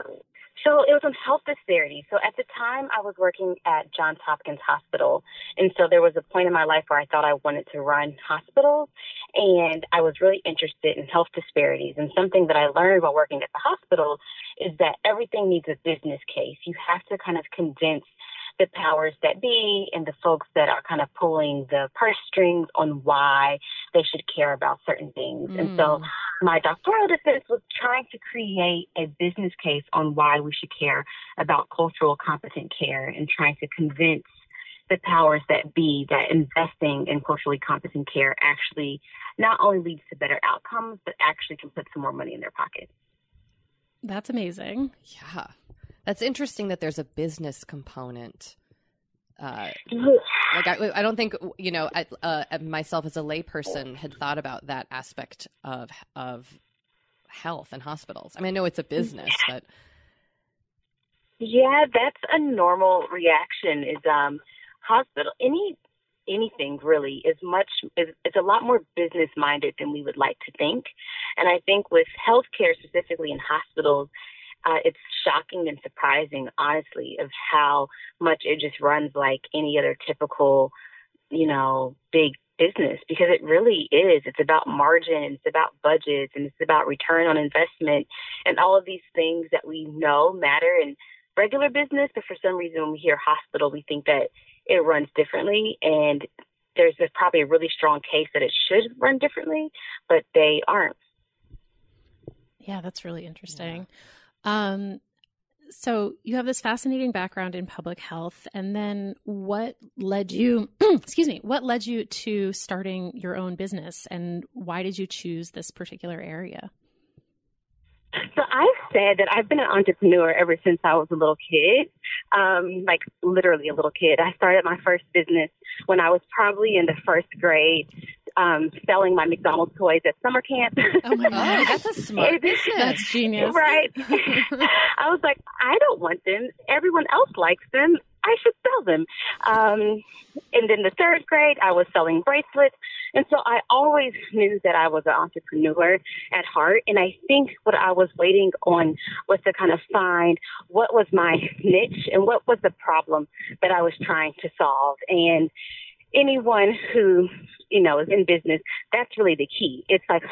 So it was on health disparities. So at the time I was working at Johns Hopkins Hospital. And so there was a point in my life where I thought I wanted to run hospitals. And I was really interested in health disparities. And something that I learned while working at the hospital is that everything needs a business case. You have to kind of convince the powers that be and the folks that are kind of pulling the purse strings on why they should care about certain things. And so my doctoral defense was trying to create a business case on why we should care about cultural competent care and trying to convince the powers that be that investing in culturally competent care actually not only leads to better outcomes, but actually can put some more money in their pocket. That's amazing. Yeah. That's interesting that there's a business component. I don't think, myself as a layperson had thought about that aspect of health and hospitals. I mean, I know it's a business, but. Yeah, that's a normal reaction is hospital, anything really it's a lot more business minded than we would like to think. And I think with healthcare, specifically in hospitals, it's shocking and surprising, honestly, of how much it just runs like any other typical, big business, because it really is. It's about margin, it's about budgets, and it's about return on investment and all of these things that we know matter in regular business. But for some reason, when we hear hospital, we think that it runs differently. And there's probably a really strong case that it should run differently, but they aren't. Yeah, that's really interesting. Yeah. So you have this fascinating background in public health, and then what led you, what led you to starting your own business, and why did you choose this particular area? So I've said that I've been an entrepreneur ever since I was a little kid, like literally a little kid. I started my first business when I was probably in the first grade, selling my McDonald's toys at summer camp. Oh my God, that's a smart business. That's genius. Right. I was like, I don't want them. Everyone else likes them. I should sell them. And then the third grade, I was selling bracelets. And so I always knew that I was an entrepreneur at heart. And I think what I was waiting on was to kind of find what was my niche and what was the problem that I was trying to solve. And anyone who, is in business, that's really the key. It's like,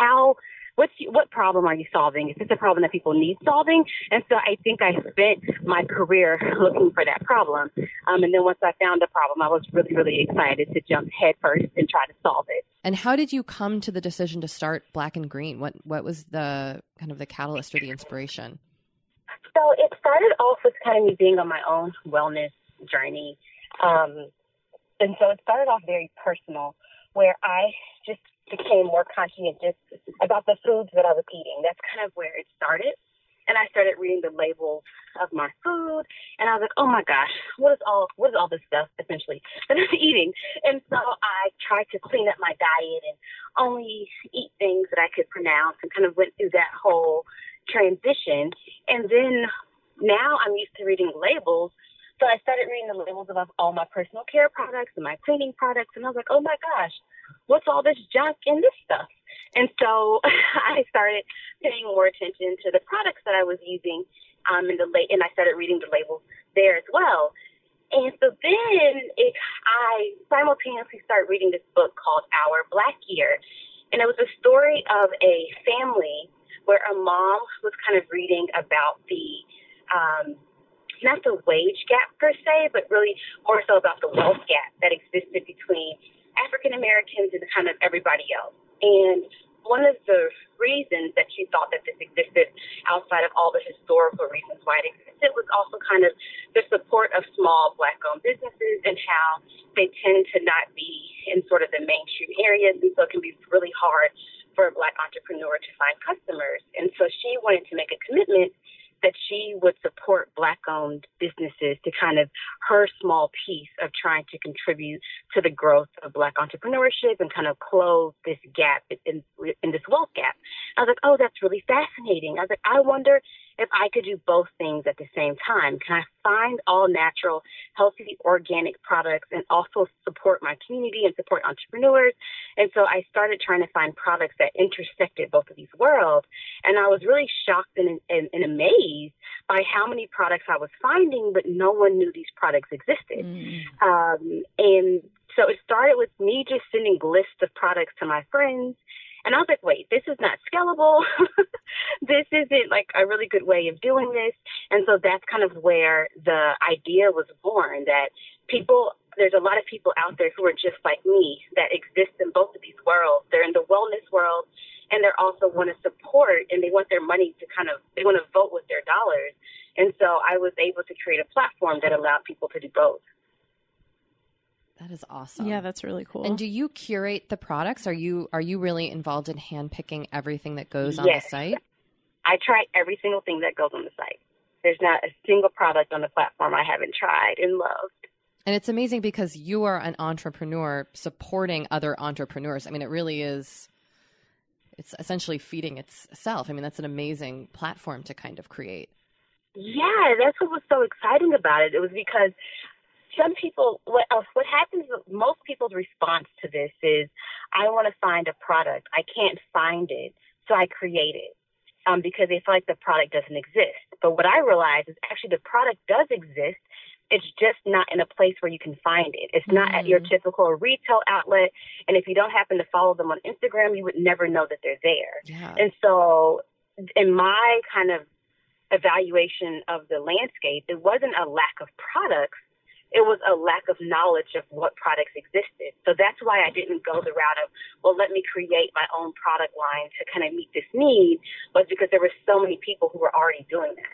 what problem are you solving? Is this a problem that people need solving? And so I think I spent my career looking for that problem. And then once I found the problem, I was really, really excited to jump headfirst and try to solve it. And how did you come to the decision to start Black and Green? What was the kind of the catalyst or the inspiration? So it started off with kind of me being on my own wellness journey. And so it started off very personal, where I just became more conscientious about the foods that I was eating. That's kind of where it started. And I started reading the labels of my food, and I was like, oh my gosh, what is all this stuff essentially that I'm eating? And so I tried to clean up my diet and only eat things that I could pronounce, and kind of went through that whole transition. And then now I'm used to reading labels. So I started reading the labels of all my personal care products and my cleaning products, and I was like, oh my gosh, what's all this junk in this stuff? And so I started paying more attention to the products that I was using, and I started reading the labels there as well. And so then I simultaneously started reading this book called Our Black Year, and it was a story of a family where a mom was kind of reading about the not the wage gap per se, but really more so about the wealth gap that existed between African Americans and kind of everybody else. And one of the reasons that she thought that this existed outside of all the historical reasons why it existed was also kind of the support of small Black-owned businesses and how they tend to not be in sort of the mainstream areas. And so it can be really hard for a Black entrepreneur to find customers. And so she wanted to make a commitment that she would support Black-owned businesses to kind of her small piece of trying to contribute to the growth of Black entrepreneurship and kind of close this gap in this wealth gap. I was like, oh, that's really fascinating. I was like, I wonder if I could do both things at the same time. Can I find all natural, healthy, organic products and also support my community and support entrepreneurs? And so I started trying to find products that intersected both of these worlds. And I was really shocked and amazed by how many products I was finding, but no one knew these products existed. And so it started with me just sending lists of products to my friends. And I was like, wait, this is not scalable. This isn't like a really good way of doing this. And so that's kind of where the idea was born, that there's a lot of people out there who are just like me that exist in both of these worlds. They're in the wellness world, and they also want to support, and they want their money to they want to vote with their dollars. And so I was able to create a platform that allowed people to do both. That is awesome. Yeah, that's really cool. And do you curate the products? Are you really involved in handpicking everything that goes on the site? I try every single thing that goes on the site. There's not a single product on the platform I haven't tried and loved. And it's amazing because you are an entrepreneur supporting other entrepreneurs. I mean, it really is, it's essentially feeding itself. I mean, that's an amazing platform to kind of create. Yeah, that's what was so exciting about it. It was because some people, what happens, most people's response to this is, I want to find a product. I can't find it, so I create it because they feel like the product doesn't exist. But what I realized is actually the product does exist. It's just not in a place where you can find it. It's not at your typical retail outlet. And if you don't happen to follow them on Instagram, you would never know that they're there. Yeah. And so in my kind of evaluation of the landscape, it wasn't a lack of products. It was a lack of knowledge of what products existed. So that's why I didn't go the route of, well, let me create my own product line to kind of meet this need, was because there were so many people who were already doing that.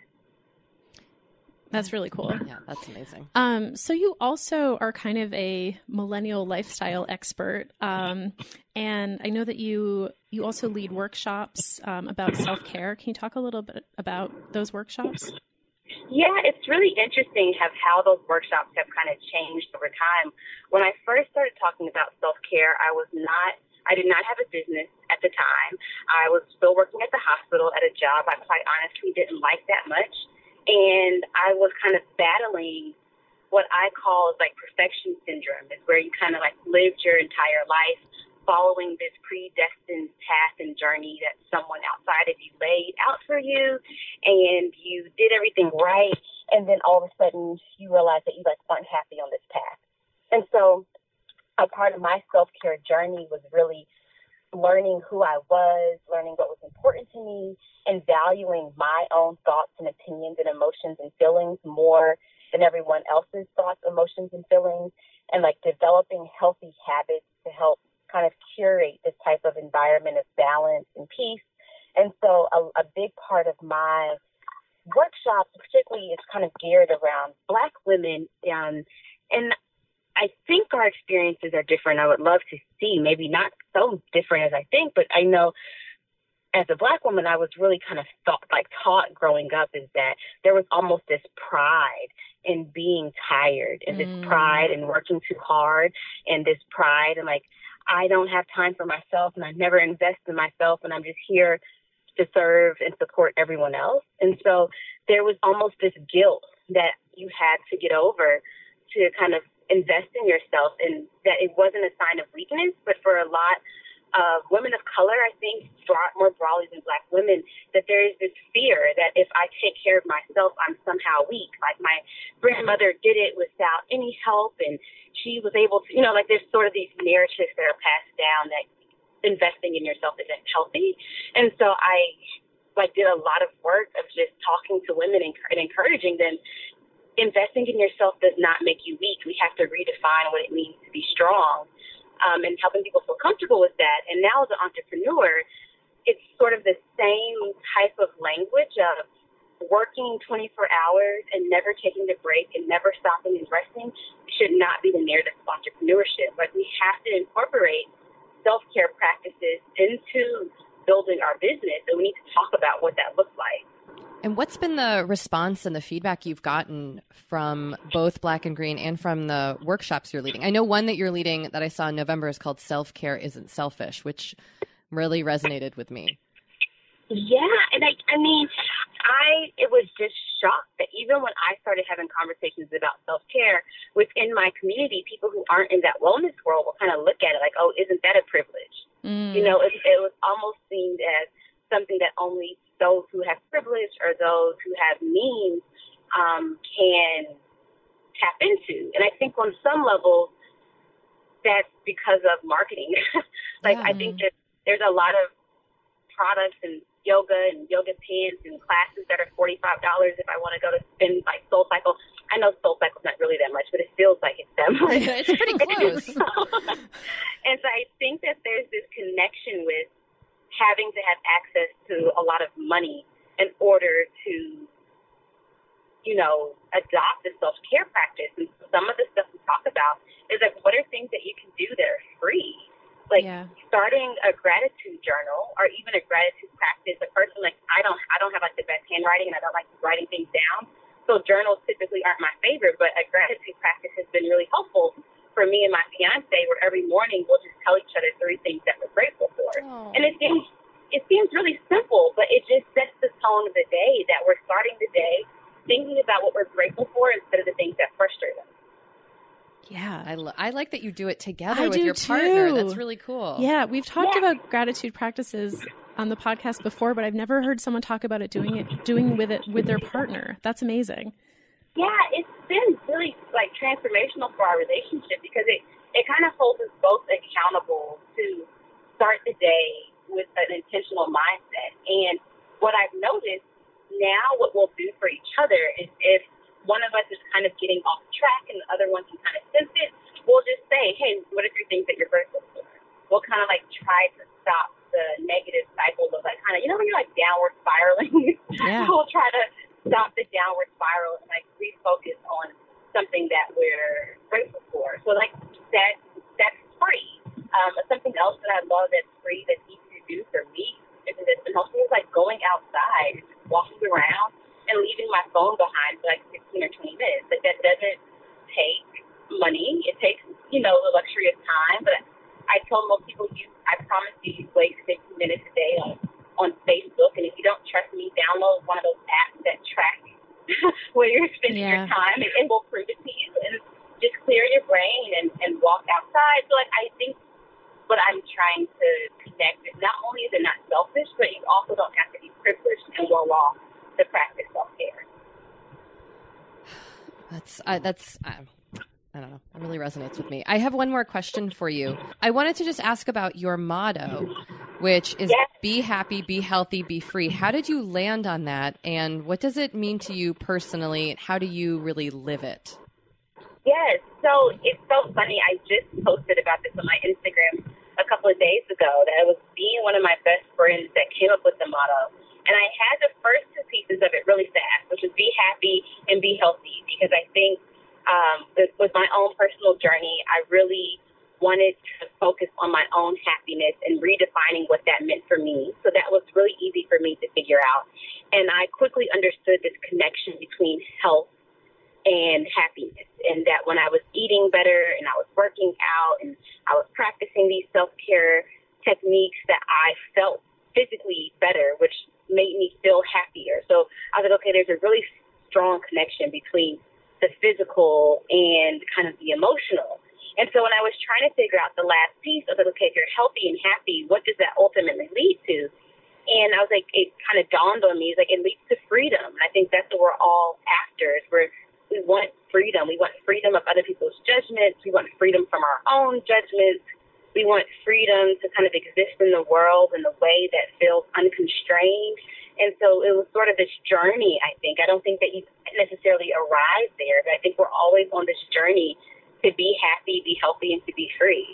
That's really cool. Yeah, that's amazing. So you also are kind of a millennial lifestyle expert. And I know that you also lead workshops about self-care. Can you talk a little bit about those workshops? Yeah, it's really interesting how those workshops have kind of changed over time. When I first started talking about self-care, I did not have a business at the time. I was still working at the hospital at a job I quite honestly didn't like that much. And I was kind of battling what I call like perfection syndrome. It's where you kind of like lived your entire life following this predestined path and journey that someone outside of you laid out for you, and you did everything right, and then all of a sudden you realize that you like weren't happy on this path. And so a part of my self-care journey was really learning who I was, learning what was important to me, and valuing my own thoughts and opinions and emotions and feelings more than everyone else's thoughts, emotions, and feelings, and like developing healthy habits to help kind of curate this type of environment of balance and peace. And so a big part of my workshops particularly is kind of geared around Black women. And I think our experiences are different. I would love to see, maybe not so different as I think, but I know as a Black woman, I was really kind of taught growing up is that there was almost this pride in being tired and this pride in working too hard and this pride and like, I don't have time for myself and I never invest in myself and I'm just here to serve and support everyone else. And so there was almost this guilt that you had to get over to kind of invest in yourself, and that it wasn't a sign of weakness, but for a lot of women of color, I think more broadly than Black women, that there is this fear that if I take care of myself, I'm somehow weak. Like my grandmother did it without any help, and she was able to, like there's sort of these narratives that are passed down that investing in yourself isn't healthy. And so I did a lot of work of just talking to women and encouraging them. Investing in yourself does not make you weak. We have to redefine what it means to be strong, and helping people feel comfortable with that. And now as an entrepreneur, it's sort of the same type of language of working 24 hours and never taking a break and never stopping and resting should not be the narrative of entrepreneurship. Like we have to incorporate self-care practices into building our business, and we need to talk about what that looks like. And what's been the response and the feedback you've gotten from both Black and Green and from the workshops you're leading? I know one that you're leading that I saw in November is called Self-Care Isn't Selfish, which really resonated with me. Yeah, and it was just shocked that even when I started having conversations about self-care within my community, people who aren't in that wellness world will kind of look at it like, oh, isn't that a privilege? It was almost seen as something that only those who have privilege or those who have means can tap into. And I think on some level, that's because of marketing. I think that there's a lot of products and yoga pants and classes that are $45 if I want to go to spend like SoulCycle. I know SoulCycle's not really that much, but it feels like it's that much. It's pretty close. And so I think that there's this connection with having to have access to a lot of money in order to, adopt the self-care practice. And some of the stuff we talk about is like, what are things that you can do that are free? Like starting a gratitude journal or even a gratitude practice. A person like I don't have like the best handwriting and I don't like writing things down. So journals typically aren't my favorite, but a gratitude practice has been really helpful for me and my fiance, where every morning we'll just tell each other 3 things that we're grateful for. Oh. And it seems really simple, but it just sets the tone of the day that we're starting the day thinking about what we're grateful for instead of the things that frustrate us. Yeah. I like that you do it together with your partner. That's really cool. Yeah. We've talked about gratitude practices on the podcast before, but I've never heard someone talk about doing with their partner. That's amazing. Yeah, it's been really transformational for our relationship because it kind of holds us both accountable to start the day with an intentional mindset. And what I've noticed now, what we'll do for each other is if one of us is kind of getting off track and the other one can kind of sense it, we'll just say, hey, what are 3 things that you're grateful for? We'll kind of try to stop the negative cycle of when you're downward spiraling. Yeah. We'll try to stop the downward spiral and refocus on something that we're grateful for. So that's free. Something else that I love that's free that's easy to do for me that's been helpful is going outside, walking around and leaving my phone behind for 15 or 20 minutes. But that doesn't take money. It takes, the luxury of time. But I told most people I promise you waste 15 minutes a day on Facebook. And if you don't trust me, download one of those apps that track where you're spending your time, and it will prove it to you. And just clear your brain and walk outside. So I think what I'm trying to connect is not only is it not selfish, but you also don't have to be privileged and well off to practice self-care. I don't know. It really resonates with me. I have one more question for you. I wanted to just ask about your motto, which is be happy, be healthy, be free. How did you land on that? And what does it mean to you personally? How do you really live it? Yes. So it's so funny. I just posted about this on my Instagram a couple of days ago that it was being one of my best friends that came up with the motto. And I had the first 2 pieces of it really fast, which is be happy and be healthy, because I think with my own personal journey really understood this connection between health and happiness, and that when I was eating better and I was working out and I was practicing these self-care techniques, that I felt physically better, which made me feel happier. So I was like, okay, there's a really strong connection between the physical and kind of the emotional. And so when I was trying to figure out the last piece, I was like, okay, if you're healthy and happy, what does that ultimately lead to? And I was like, it kind of dawned on me, it's like it leads to freedom. And I think that's what we're all after, is we want freedom. We want freedom of other people's judgments. We want freedom from our own judgments. We want freedom to kind of exist in the world in a way that feels unconstrained. And so it was sort of this journey, I think. I don't think that you necessarily arrive there, but I think we're always on this journey to be happy, be healthy, and to be free.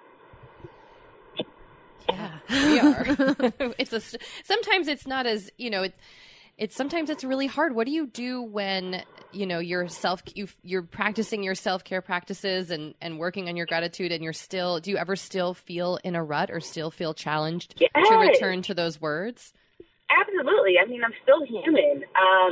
Yeah, we are. Sometimes it's not as, sometimes it's really hard. What do you do when, you're practicing your self-care practices and working on your gratitude, and do you ever still feel in a rut or still feel challenged to return to those words? Absolutely. I mean, I'm still human.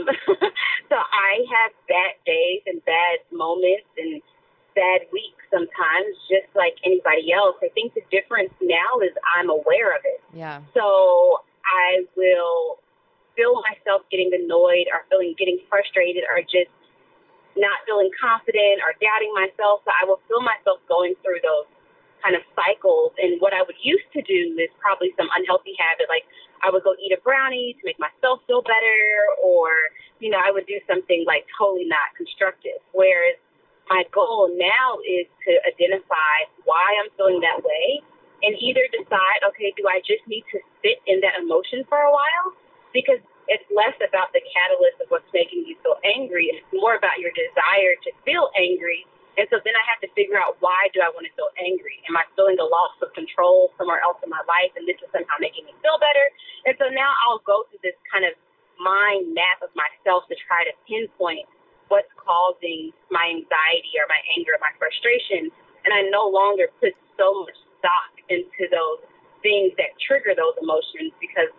So I have bad days and bad moments and bad weeks sometimes, just like anybody else. I think the difference now is I'm aware of it. Yeah. So I will feel myself getting annoyed or getting frustrated or just not feeling confident or doubting myself. So I will feel myself going through those kind of cycles. And what I would used to do is probably some unhealthy habit, like I would go eat a brownie to make myself feel better, or, I would do something like totally not constructive. Whereas my goal now is to identify why I'm feeling that way and either decide, okay, do I just need to sit in that emotion for a while? Because it's less about the catalyst of what's making you feel angry. It's more about your desire to feel angry. And so then I have to figure out, why do I want to feel angry? Am I feeling a loss of control somewhere else in my life, and this is somehow making me feel better? And so now I'll go through this kind of mind map of myself to try to pinpoint what's causing my anxiety or my anger or my frustration. And I no longer put so much stock into those things that trigger those emotions, because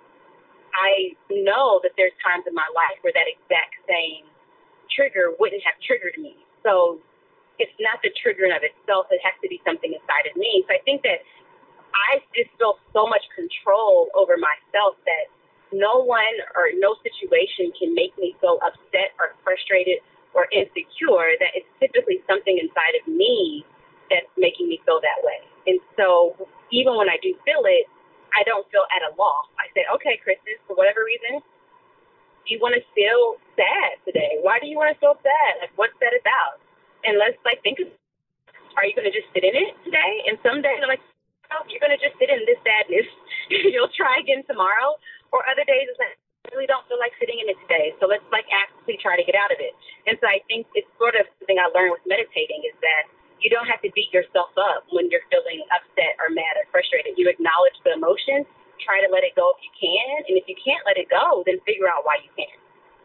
I know that there's times in my life where that exact same trigger wouldn't have triggered me. So it's not the trigger in of itself. It has to be something inside of me. So I think that I just feel so much control over myself that no one or no situation can make me feel upset or frustrated or insecure. That it's typically something inside of me that's making me feel that way. And so even when I do feel it, I don't feel at a loss. I say, okay, Kristen, for whatever reason, you want to feel sad today. Why do you want to feel sad? Like, what's that about? And let's think of, are you going to just sit in it today? And some days I'm like, oh, you're going to just sit in this sadness. You'll try again tomorrow. Or other days it's like, I really don't feel like sitting in it today. So let's actively try to get out of it. And so I think it's sort of something I learned with meditating, is that you don't have to beat yourself up when you're feeling upset or mad or frustrated. You acknowledge the emotion, try to let it go if you can. And if you can't let it go, then figure out why you can't.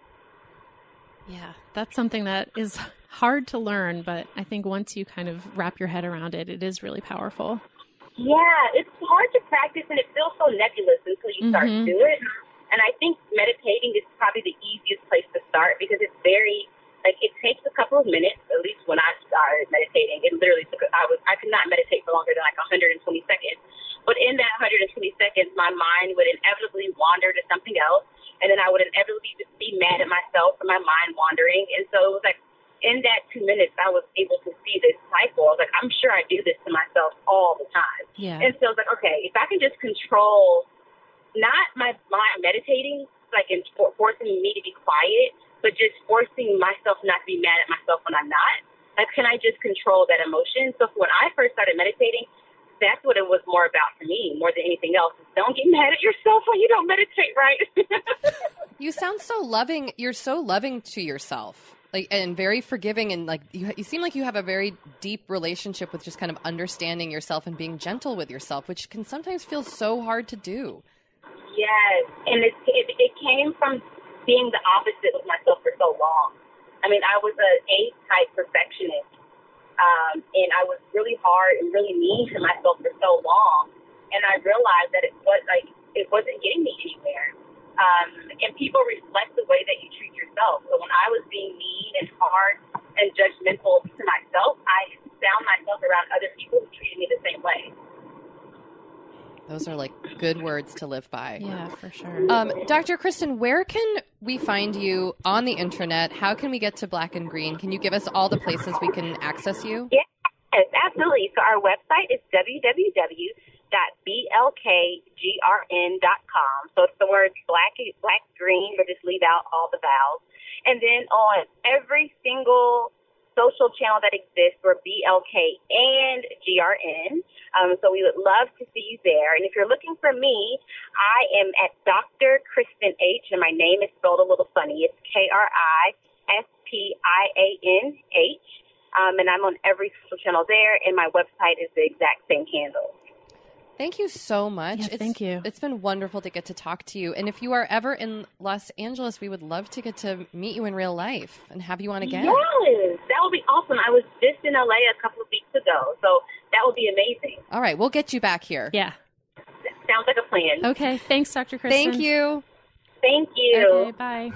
Yeah, that's something that is hard to learn, but I think once you kind of wrap your head around it, it is really powerful. Yeah, it's hard to practice, and it feels so nebulous until you start to do it. And I think meditating is probably the easiest place to start, because it's very, it takes a couple of minutes. At least when I started meditating, it literally took, I could not meditate for longer than 120 seconds. But in that 120 seconds, my mind would inevitably wander to something else, and then I would inevitably be mad at myself for my mind wandering. And so it was like, in that 2 minutes, I was able to see this cycle. I was like, I'm sure I do this to myself all the time. Yeah. And so it's like, okay, if I can just control not my mind meditating, and forcing me to be quiet, but just forcing myself not to be mad at myself when I'm not. Can I just control that emotion? So when I first started meditating, that's what it was more about for me, more than anything else. Don't get mad at yourself when you don't meditate, right? You sound so loving. You're so loving to yourself. And very forgiving, and you seem like you have a very deep relationship with just kind of understanding yourself and being gentle with yourself, which can sometimes feel so hard to do. Yes, and it came from being the opposite of myself for so long. I mean, I was an A-type perfectionist, and I was really hard and really mean to myself for so long, and I realized that it wasn't getting me anywhere. And people reflect the way that you treat yourself. So when I was being mean and hard and judgmental to myself, I found myself around other people who treated me the same way. Those are like good words to live by. Yeah, for sure. Dr. Kristen, where can we find you on the internet? How can we get to Black and Green? Can you give us all the places we can access you? Yes, absolutely. So our website is www.blkgrn.com. So it's the words black, green, but just leave out all the vowels. And then on every single social channel that exists, we're BLK and GRN. So we would love to see you there. And if you're looking for me, I am at Dr. Kristen H, and my name is spelled a little funny. It's KRISPIANH. And I'm on every social channel there, and my website is the exact same handle. Thank you so much. Yeah, thank you. It's been wonderful to get to talk to you. And if you are ever in Los Angeles, we would love to get to meet you in real life and have you on again. Yes, that would be awesome. I was just in LA a couple of weeks ago, so that would be amazing. All right, we'll get you back here. Yeah. Sounds like a plan. Okay, thanks, Dr. Kristen. Thank you. Thank you. Okay, bye.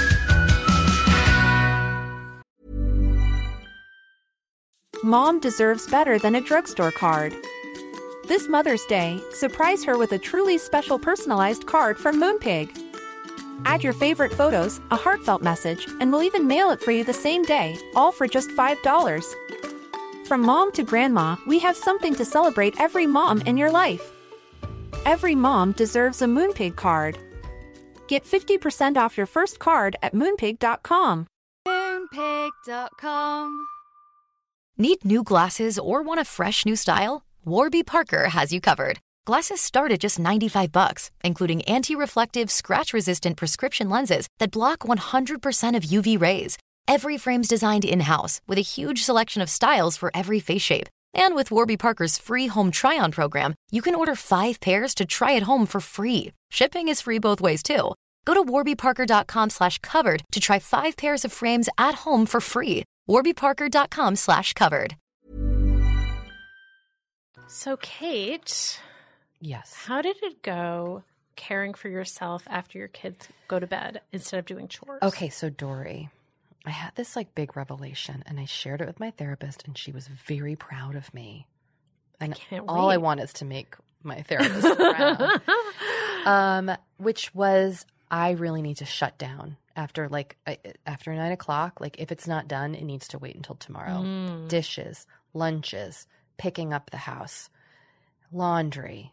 Mom deserves better than a drugstore card. This Mother's Day, surprise her with a truly special personalized card from Moonpig. Add your favorite photos, a heartfelt message, and we'll even mail it for you the same day, all for just $5. From mom to grandma, we have something to celebrate every mom in your life. Every mom deserves a Moonpig card. Get 50% off your first card at Moonpig.com. Moonpig.com. Need new glasses or want a fresh new style? Warby Parker has you covered. Glasses start at just $95, including anti-reflective, scratch-resistant prescription lenses that block 100% of UV rays. Every frame's designed in-house with a huge selection of styles for every face shape. And with Warby Parker's free home try-on program, you can order 5 pairs to try at home for free. Shipping is free both ways, too. Go to warbyparker.com/covered to try 5 pairs of frames at home for free. warbyparker.com/covered. So, Kate. Yes. How did it go caring for yourself after your kids go to bed instead of doing chores? Okay, so Dory, I had this like big revelation and I shared it with my therapist and she was very proud of me. And all I want is to make my therapist proud. Which was I really need to shut down after 9 o'clock. Like if it's not done, it needs to wait until tomorrow. Dishes, lunches, picking up the house, laundry,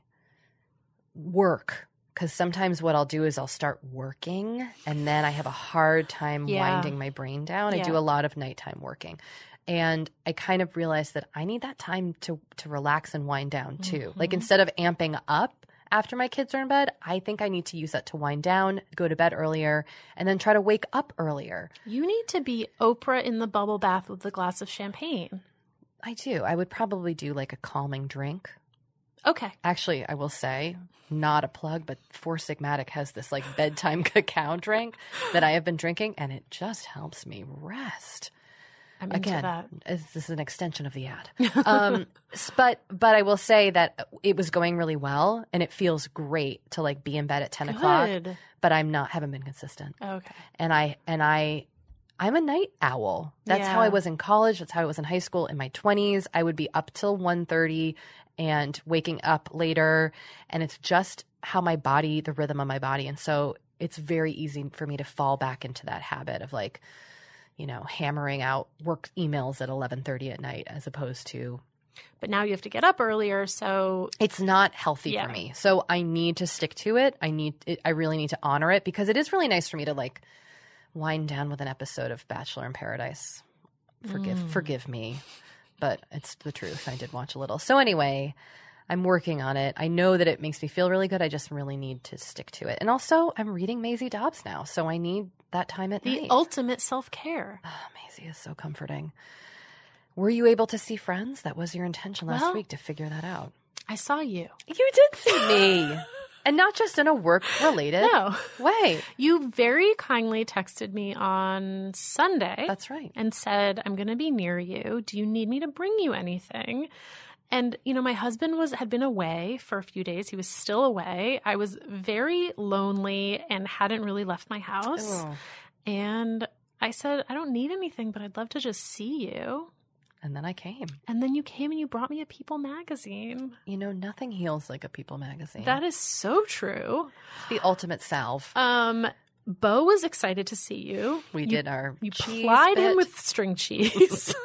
work. Because sometimes what I'll do is I'll start working and then I have a hard time winding my brain down. I do a lot of nighttime working. And I kind of realized that I need that time to relax and wind down too. Mm-hmm. Like instead of amping up after my kids are in bed, I think I need to use that to wind down, go to bed earlier, and then try to wake up earlier. You need to be Oprah in the bubble bath with a glass of champagne. I do. I would probably do like a calming drink. Okay. Actually, I will say, not a plug, but Four Sigmatic has this like bedtime cacao drink that I have been drinking, and it just helps me rest. I'm into that. This is an extension of the ad. But I will say that it was going really well, and it feels great to like be in bed at 10 o'clock. But haven't been consistent. Okay. And I'm a night owl. That's how I was in college. That's how I was in high school. In my 20s, I would be up till 1:30 and waking up later. And it's just how my body, the rhythm of my body. And so it's very easy for me to fall back into that habit of like, you know, hammering out work emails at 11:30 at night as opposed to. But now you have to get up earlier, so it's not healthy for me. So I need to stick to it. I really need to honor it because it is really nice for me to like wind down with an episode of Bachelor in Paradise. Forgive me, but it's the truth. I did watch a little. So anyway, I'm working on it. I know that it makes me feel really good. I just really need to stick to it. And also, I'm reading Maisie Dobbs now, so I need that time at night. The ultimate self-care. Oh, Maisie is so comforting. Were you able to see Friends? That was your intention last week to figure that out. I saw you. You did see me. And not just in a work-related way. You very kindly texted me on Sunday. That's right. And said, I'm going to be near you. Do you need me to bring you anything? And, you know, my husband had been away for a few days. He was still away. I was very lonely and hadn't really left my house. Oh. And I said, I don't need anything, but I'd love to just see you. And then I came. And then you came and you brought me a People magazine. You know, nothing heals like a People magazine. That is so true. It's the ultimate salve. Bo was excited to see you. We did our You cheese plied bit. him with string cheese.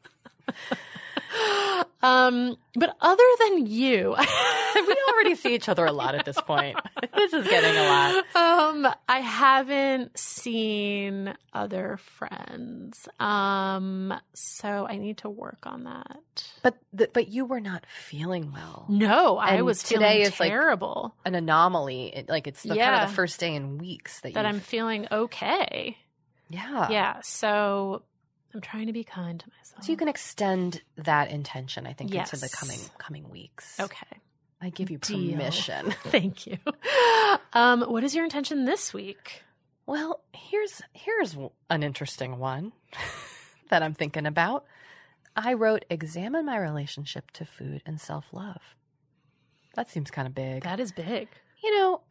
But other than you, we already see each other a lot at this point. This is getting a lot. I haven't seen other friends. So I need to work on that. But you were not feeling well. No, I And was today feeling is terrible. Like an anomaly. It's kind of the first day in weeks that I'm feeling okay. Yeah. Yeah. So I'm trying to be kind to myself. So you can extend that intention, I think, Yes. into the coming weeks. Okay. I give you Deal. permission. Thank you. What is your intention this week? Well, here's an interesting one that I'm thinking about. I wrote, examine my relationship to food and self-love. That seems kind of big. That is big. You know,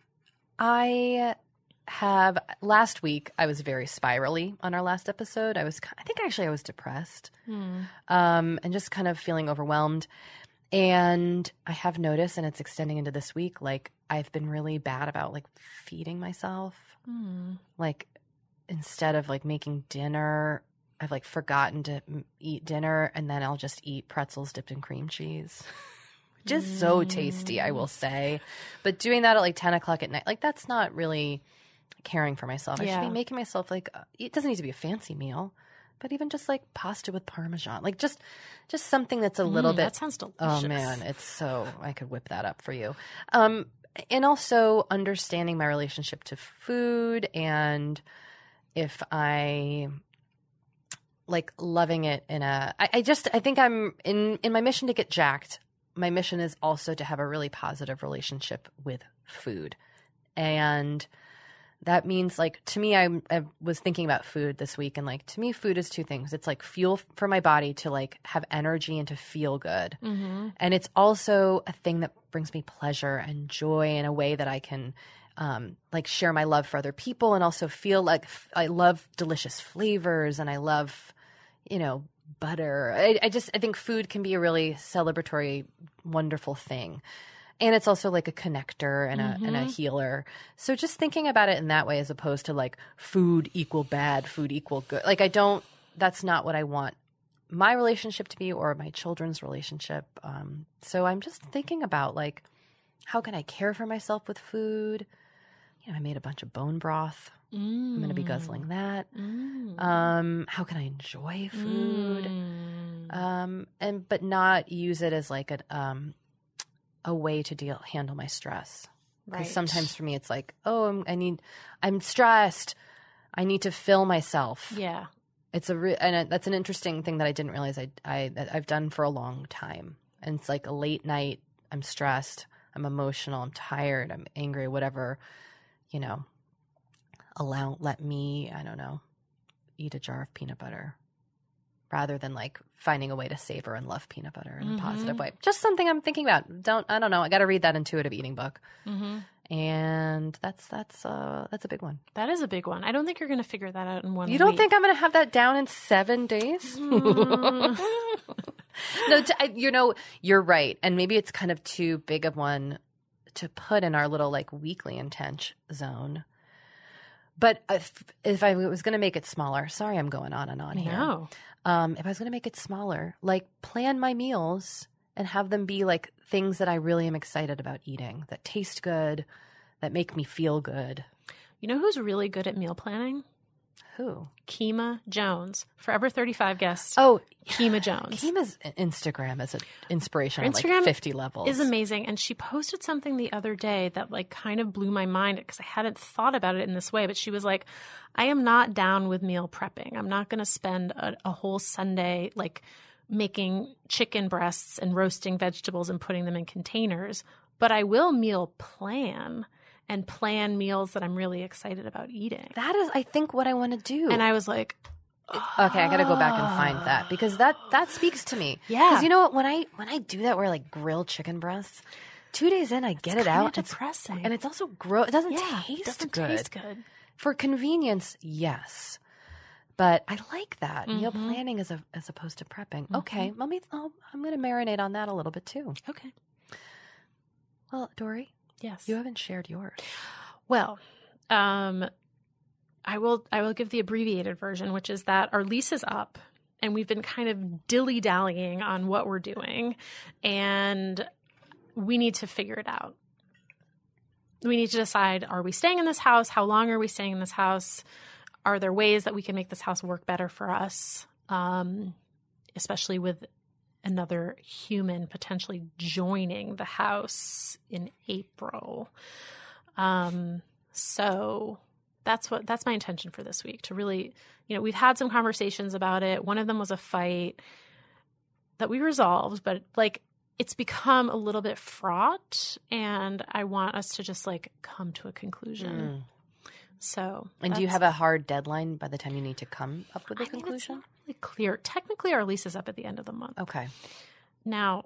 last week I was very spirally on our last episode. I think I was depressed and just kind of feeling overwhelmed. And I have noticed, and it's extending into this week, like I've been really bad about like feeding myself. Like instead of like making dinner, I've like forgotten to eat dinner, and then I'll just eat pretzels dipped in cream cheese. Just so tasty, I will say. But doing that at like 10 o'clock at night, like that's not really caring for myself. I should be making myself like, it doesn't need to be a fancy meal, but even just like pasta with Parmesan, like just something that's a little bit. That sounds delicious. Oh man, I could whip that up for you. And also understanding my relationship to food, and if I like loving it I think I'm in my mission to get jacked. My mission is also to have a really positive relationship with food. And that means, like, to me, I was thinking about food this week, and like, to me, food is two things. It's like fuel for my body to like have energy and to feel good. And it's also a thing that brings me pleasure and joy in a way that I can like share my love for other people, and also feel like I love delicious flavors, and I love, you know, butter. I think food can be a really celebratory, wonderful thing. And it's also like a connector and a healer. So just thinking about it in that way, as opposed to like food equal bad, food equal good. Like that's not what I want my relationship to be, or my children's relationship. So I'm just thinking about like, how can I care for myself with food? You know, I made a bunch of bone broth. I'm going to be guzzling that. How can I enjoy food? But not use it as like a way to handle my stress. Because sometimes for me it's like, oh, I'm stressed. I need to fill myself. Yeah. It's that's an interesting thing that I didn't realize I've done for a long time. And it's like a late night, I'm stressed, I'm emotional, I'm tired, I'm angry, whatever, you know, let me, I don't know, eat a jar of peanut butter, rather than like finding a way to savor and love peanut butter in a positive way. Just something I'm thinking about. I don't know. I got to read that intuitive eating book. And that's a big one. That is a big one. I don't think you're going to figure that out in 1 week. You don't think I'm going to have that down in 7 days? No, you know, you're right. And maybe it's kind of too big of one to put in our little like weekly intent zone. But if I was going to make it smaller, sorry, I'm going on and on here. No. If I was going to make it smaller, like plan my meals and have them be like things that I really am excited about eating, that taste good, that make me feel good. You know who's really good at meal planning? Who? Kima Jones, Forever 35 guest. Oh, Kima Jones. Kima's Instagram is an inspiration on like Instagram 50 levels. Is amazing. And she posted something the other day that like kind of blew my mind, because I hadn't thought about it in this way. But she was like, I am not down with meal prepping. I'm not going to spend a whole Sunday like making chicken breasts and roasting vegetables and putting them in containers. But I will meal plan and plan meals that I'm really excited about eating. That is, I think, what I want to do. And I was like, Okay, I got to go back and find that because that speaks to me. Yeah. Because you know what? When I do that, where I like grill chicken breasts, 2 days in, I get it out. It's depressing. And it's also gross. It doesn't It doesn't taste good. For convenience, yes. But I like that. Meal planning as opposed to prepping. Okay, I'm going to marinate on that a little bit too. Okay. Well, Dory, yes, you haven't shared yours. Well, I will give the abbreviated version, which is that our lease is up and we've been kind of dilly-dallying on what we're doing, and we need to figure it out. We need to decide, are we staying in this house? How long are we staying in this house? Are there ways that we can make this house work better for us, especially with another human potentially joining the house in April? So that's my intention for this week, to really, we've had some conversations about it. One of them was a fight that we resolved, but like it's become a little bit fraught, and I want us to just like come to a conclusion. So, and do you have a hard deadline by the time you need to come up with a conclusion? It's not really clear. Technically, our lease is up at the end of the month. Okay. Now,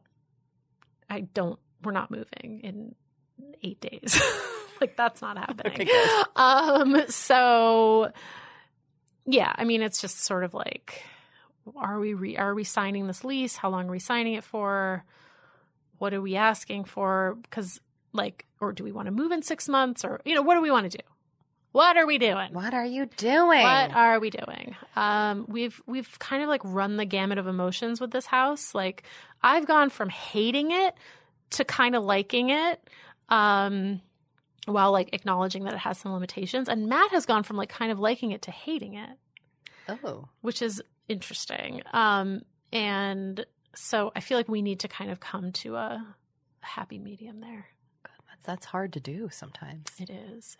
we're not moving in 8 days. Like, that's not happening. Okay, good. So, yeah, I mean, it's just sort of like, are we signing this lease? How long are we signing it for? What are we asking for? Because, like, or do we want to move in 6 months? Or, what do we want to do? What are we doing? What are you doing? What are we doing? We've kind of like run the gamut of emotions with this house. Like, I've gone from hating it to kind of liking it, while like acknowledging that it has some limitations. And Matt has gone from like kind of liking it to hating it. Oh, which is interesting. And so I feel like we need to kind of come to a happy medium there. That's hard to do sometimes. It is.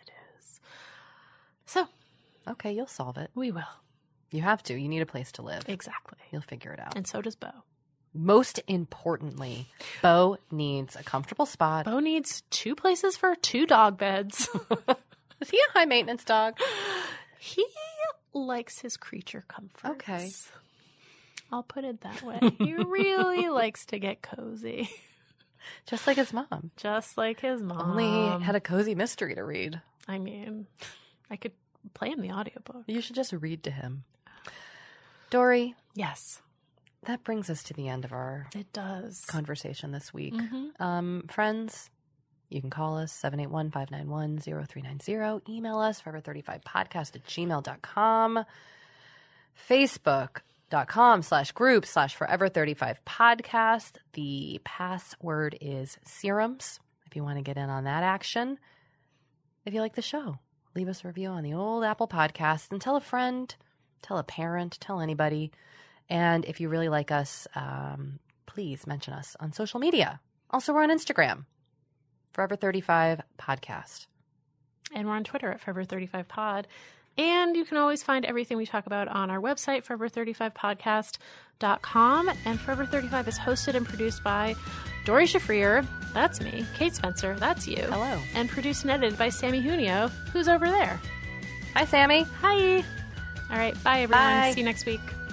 So, okay, you'll solve it. We will. You have to. You need a place to live. Exactly. You'll figure it out. And so does Bo. Most importantly, Bo needs a comfortable spot. Bo needs 2 places for 2 dog beds. Is he a high maintenance dog? He likes his creature comforts. Okay. I'll put it that way. He really likes to get cozy. Just like his mom. Just like his mom. Only had a cozy mystery to read. I mean, I could play him the audiobook. You should just read to him. Dory. Yes. That brings us to the end of our conversation this week. Friends, you can call us 781-591-0390. Email us forever35podcast@gmail.com. Facebook.com/group/forever35podcast. The password is serums if you want to get in on that action. If you like the show, leave us a review on the old Apple Podcast and tell a friend, tell a parent, tell anybody. And if you really like us, please mention us on social media. Also, we're on Instagram, Forever35 Podcast. And we're on Twitter at Forever35Pod. And you can always find everything we talk about on our website, forever35podcast.com. And Forever 35 is hosted and produced by Dory Shafrir, that's me, Kate Spencer, that's you. Hello. And produced and edited by Sammy Junio, who's over there. Hi, Sammy. Hi. All right, bye, everyone. Bye. See you next week.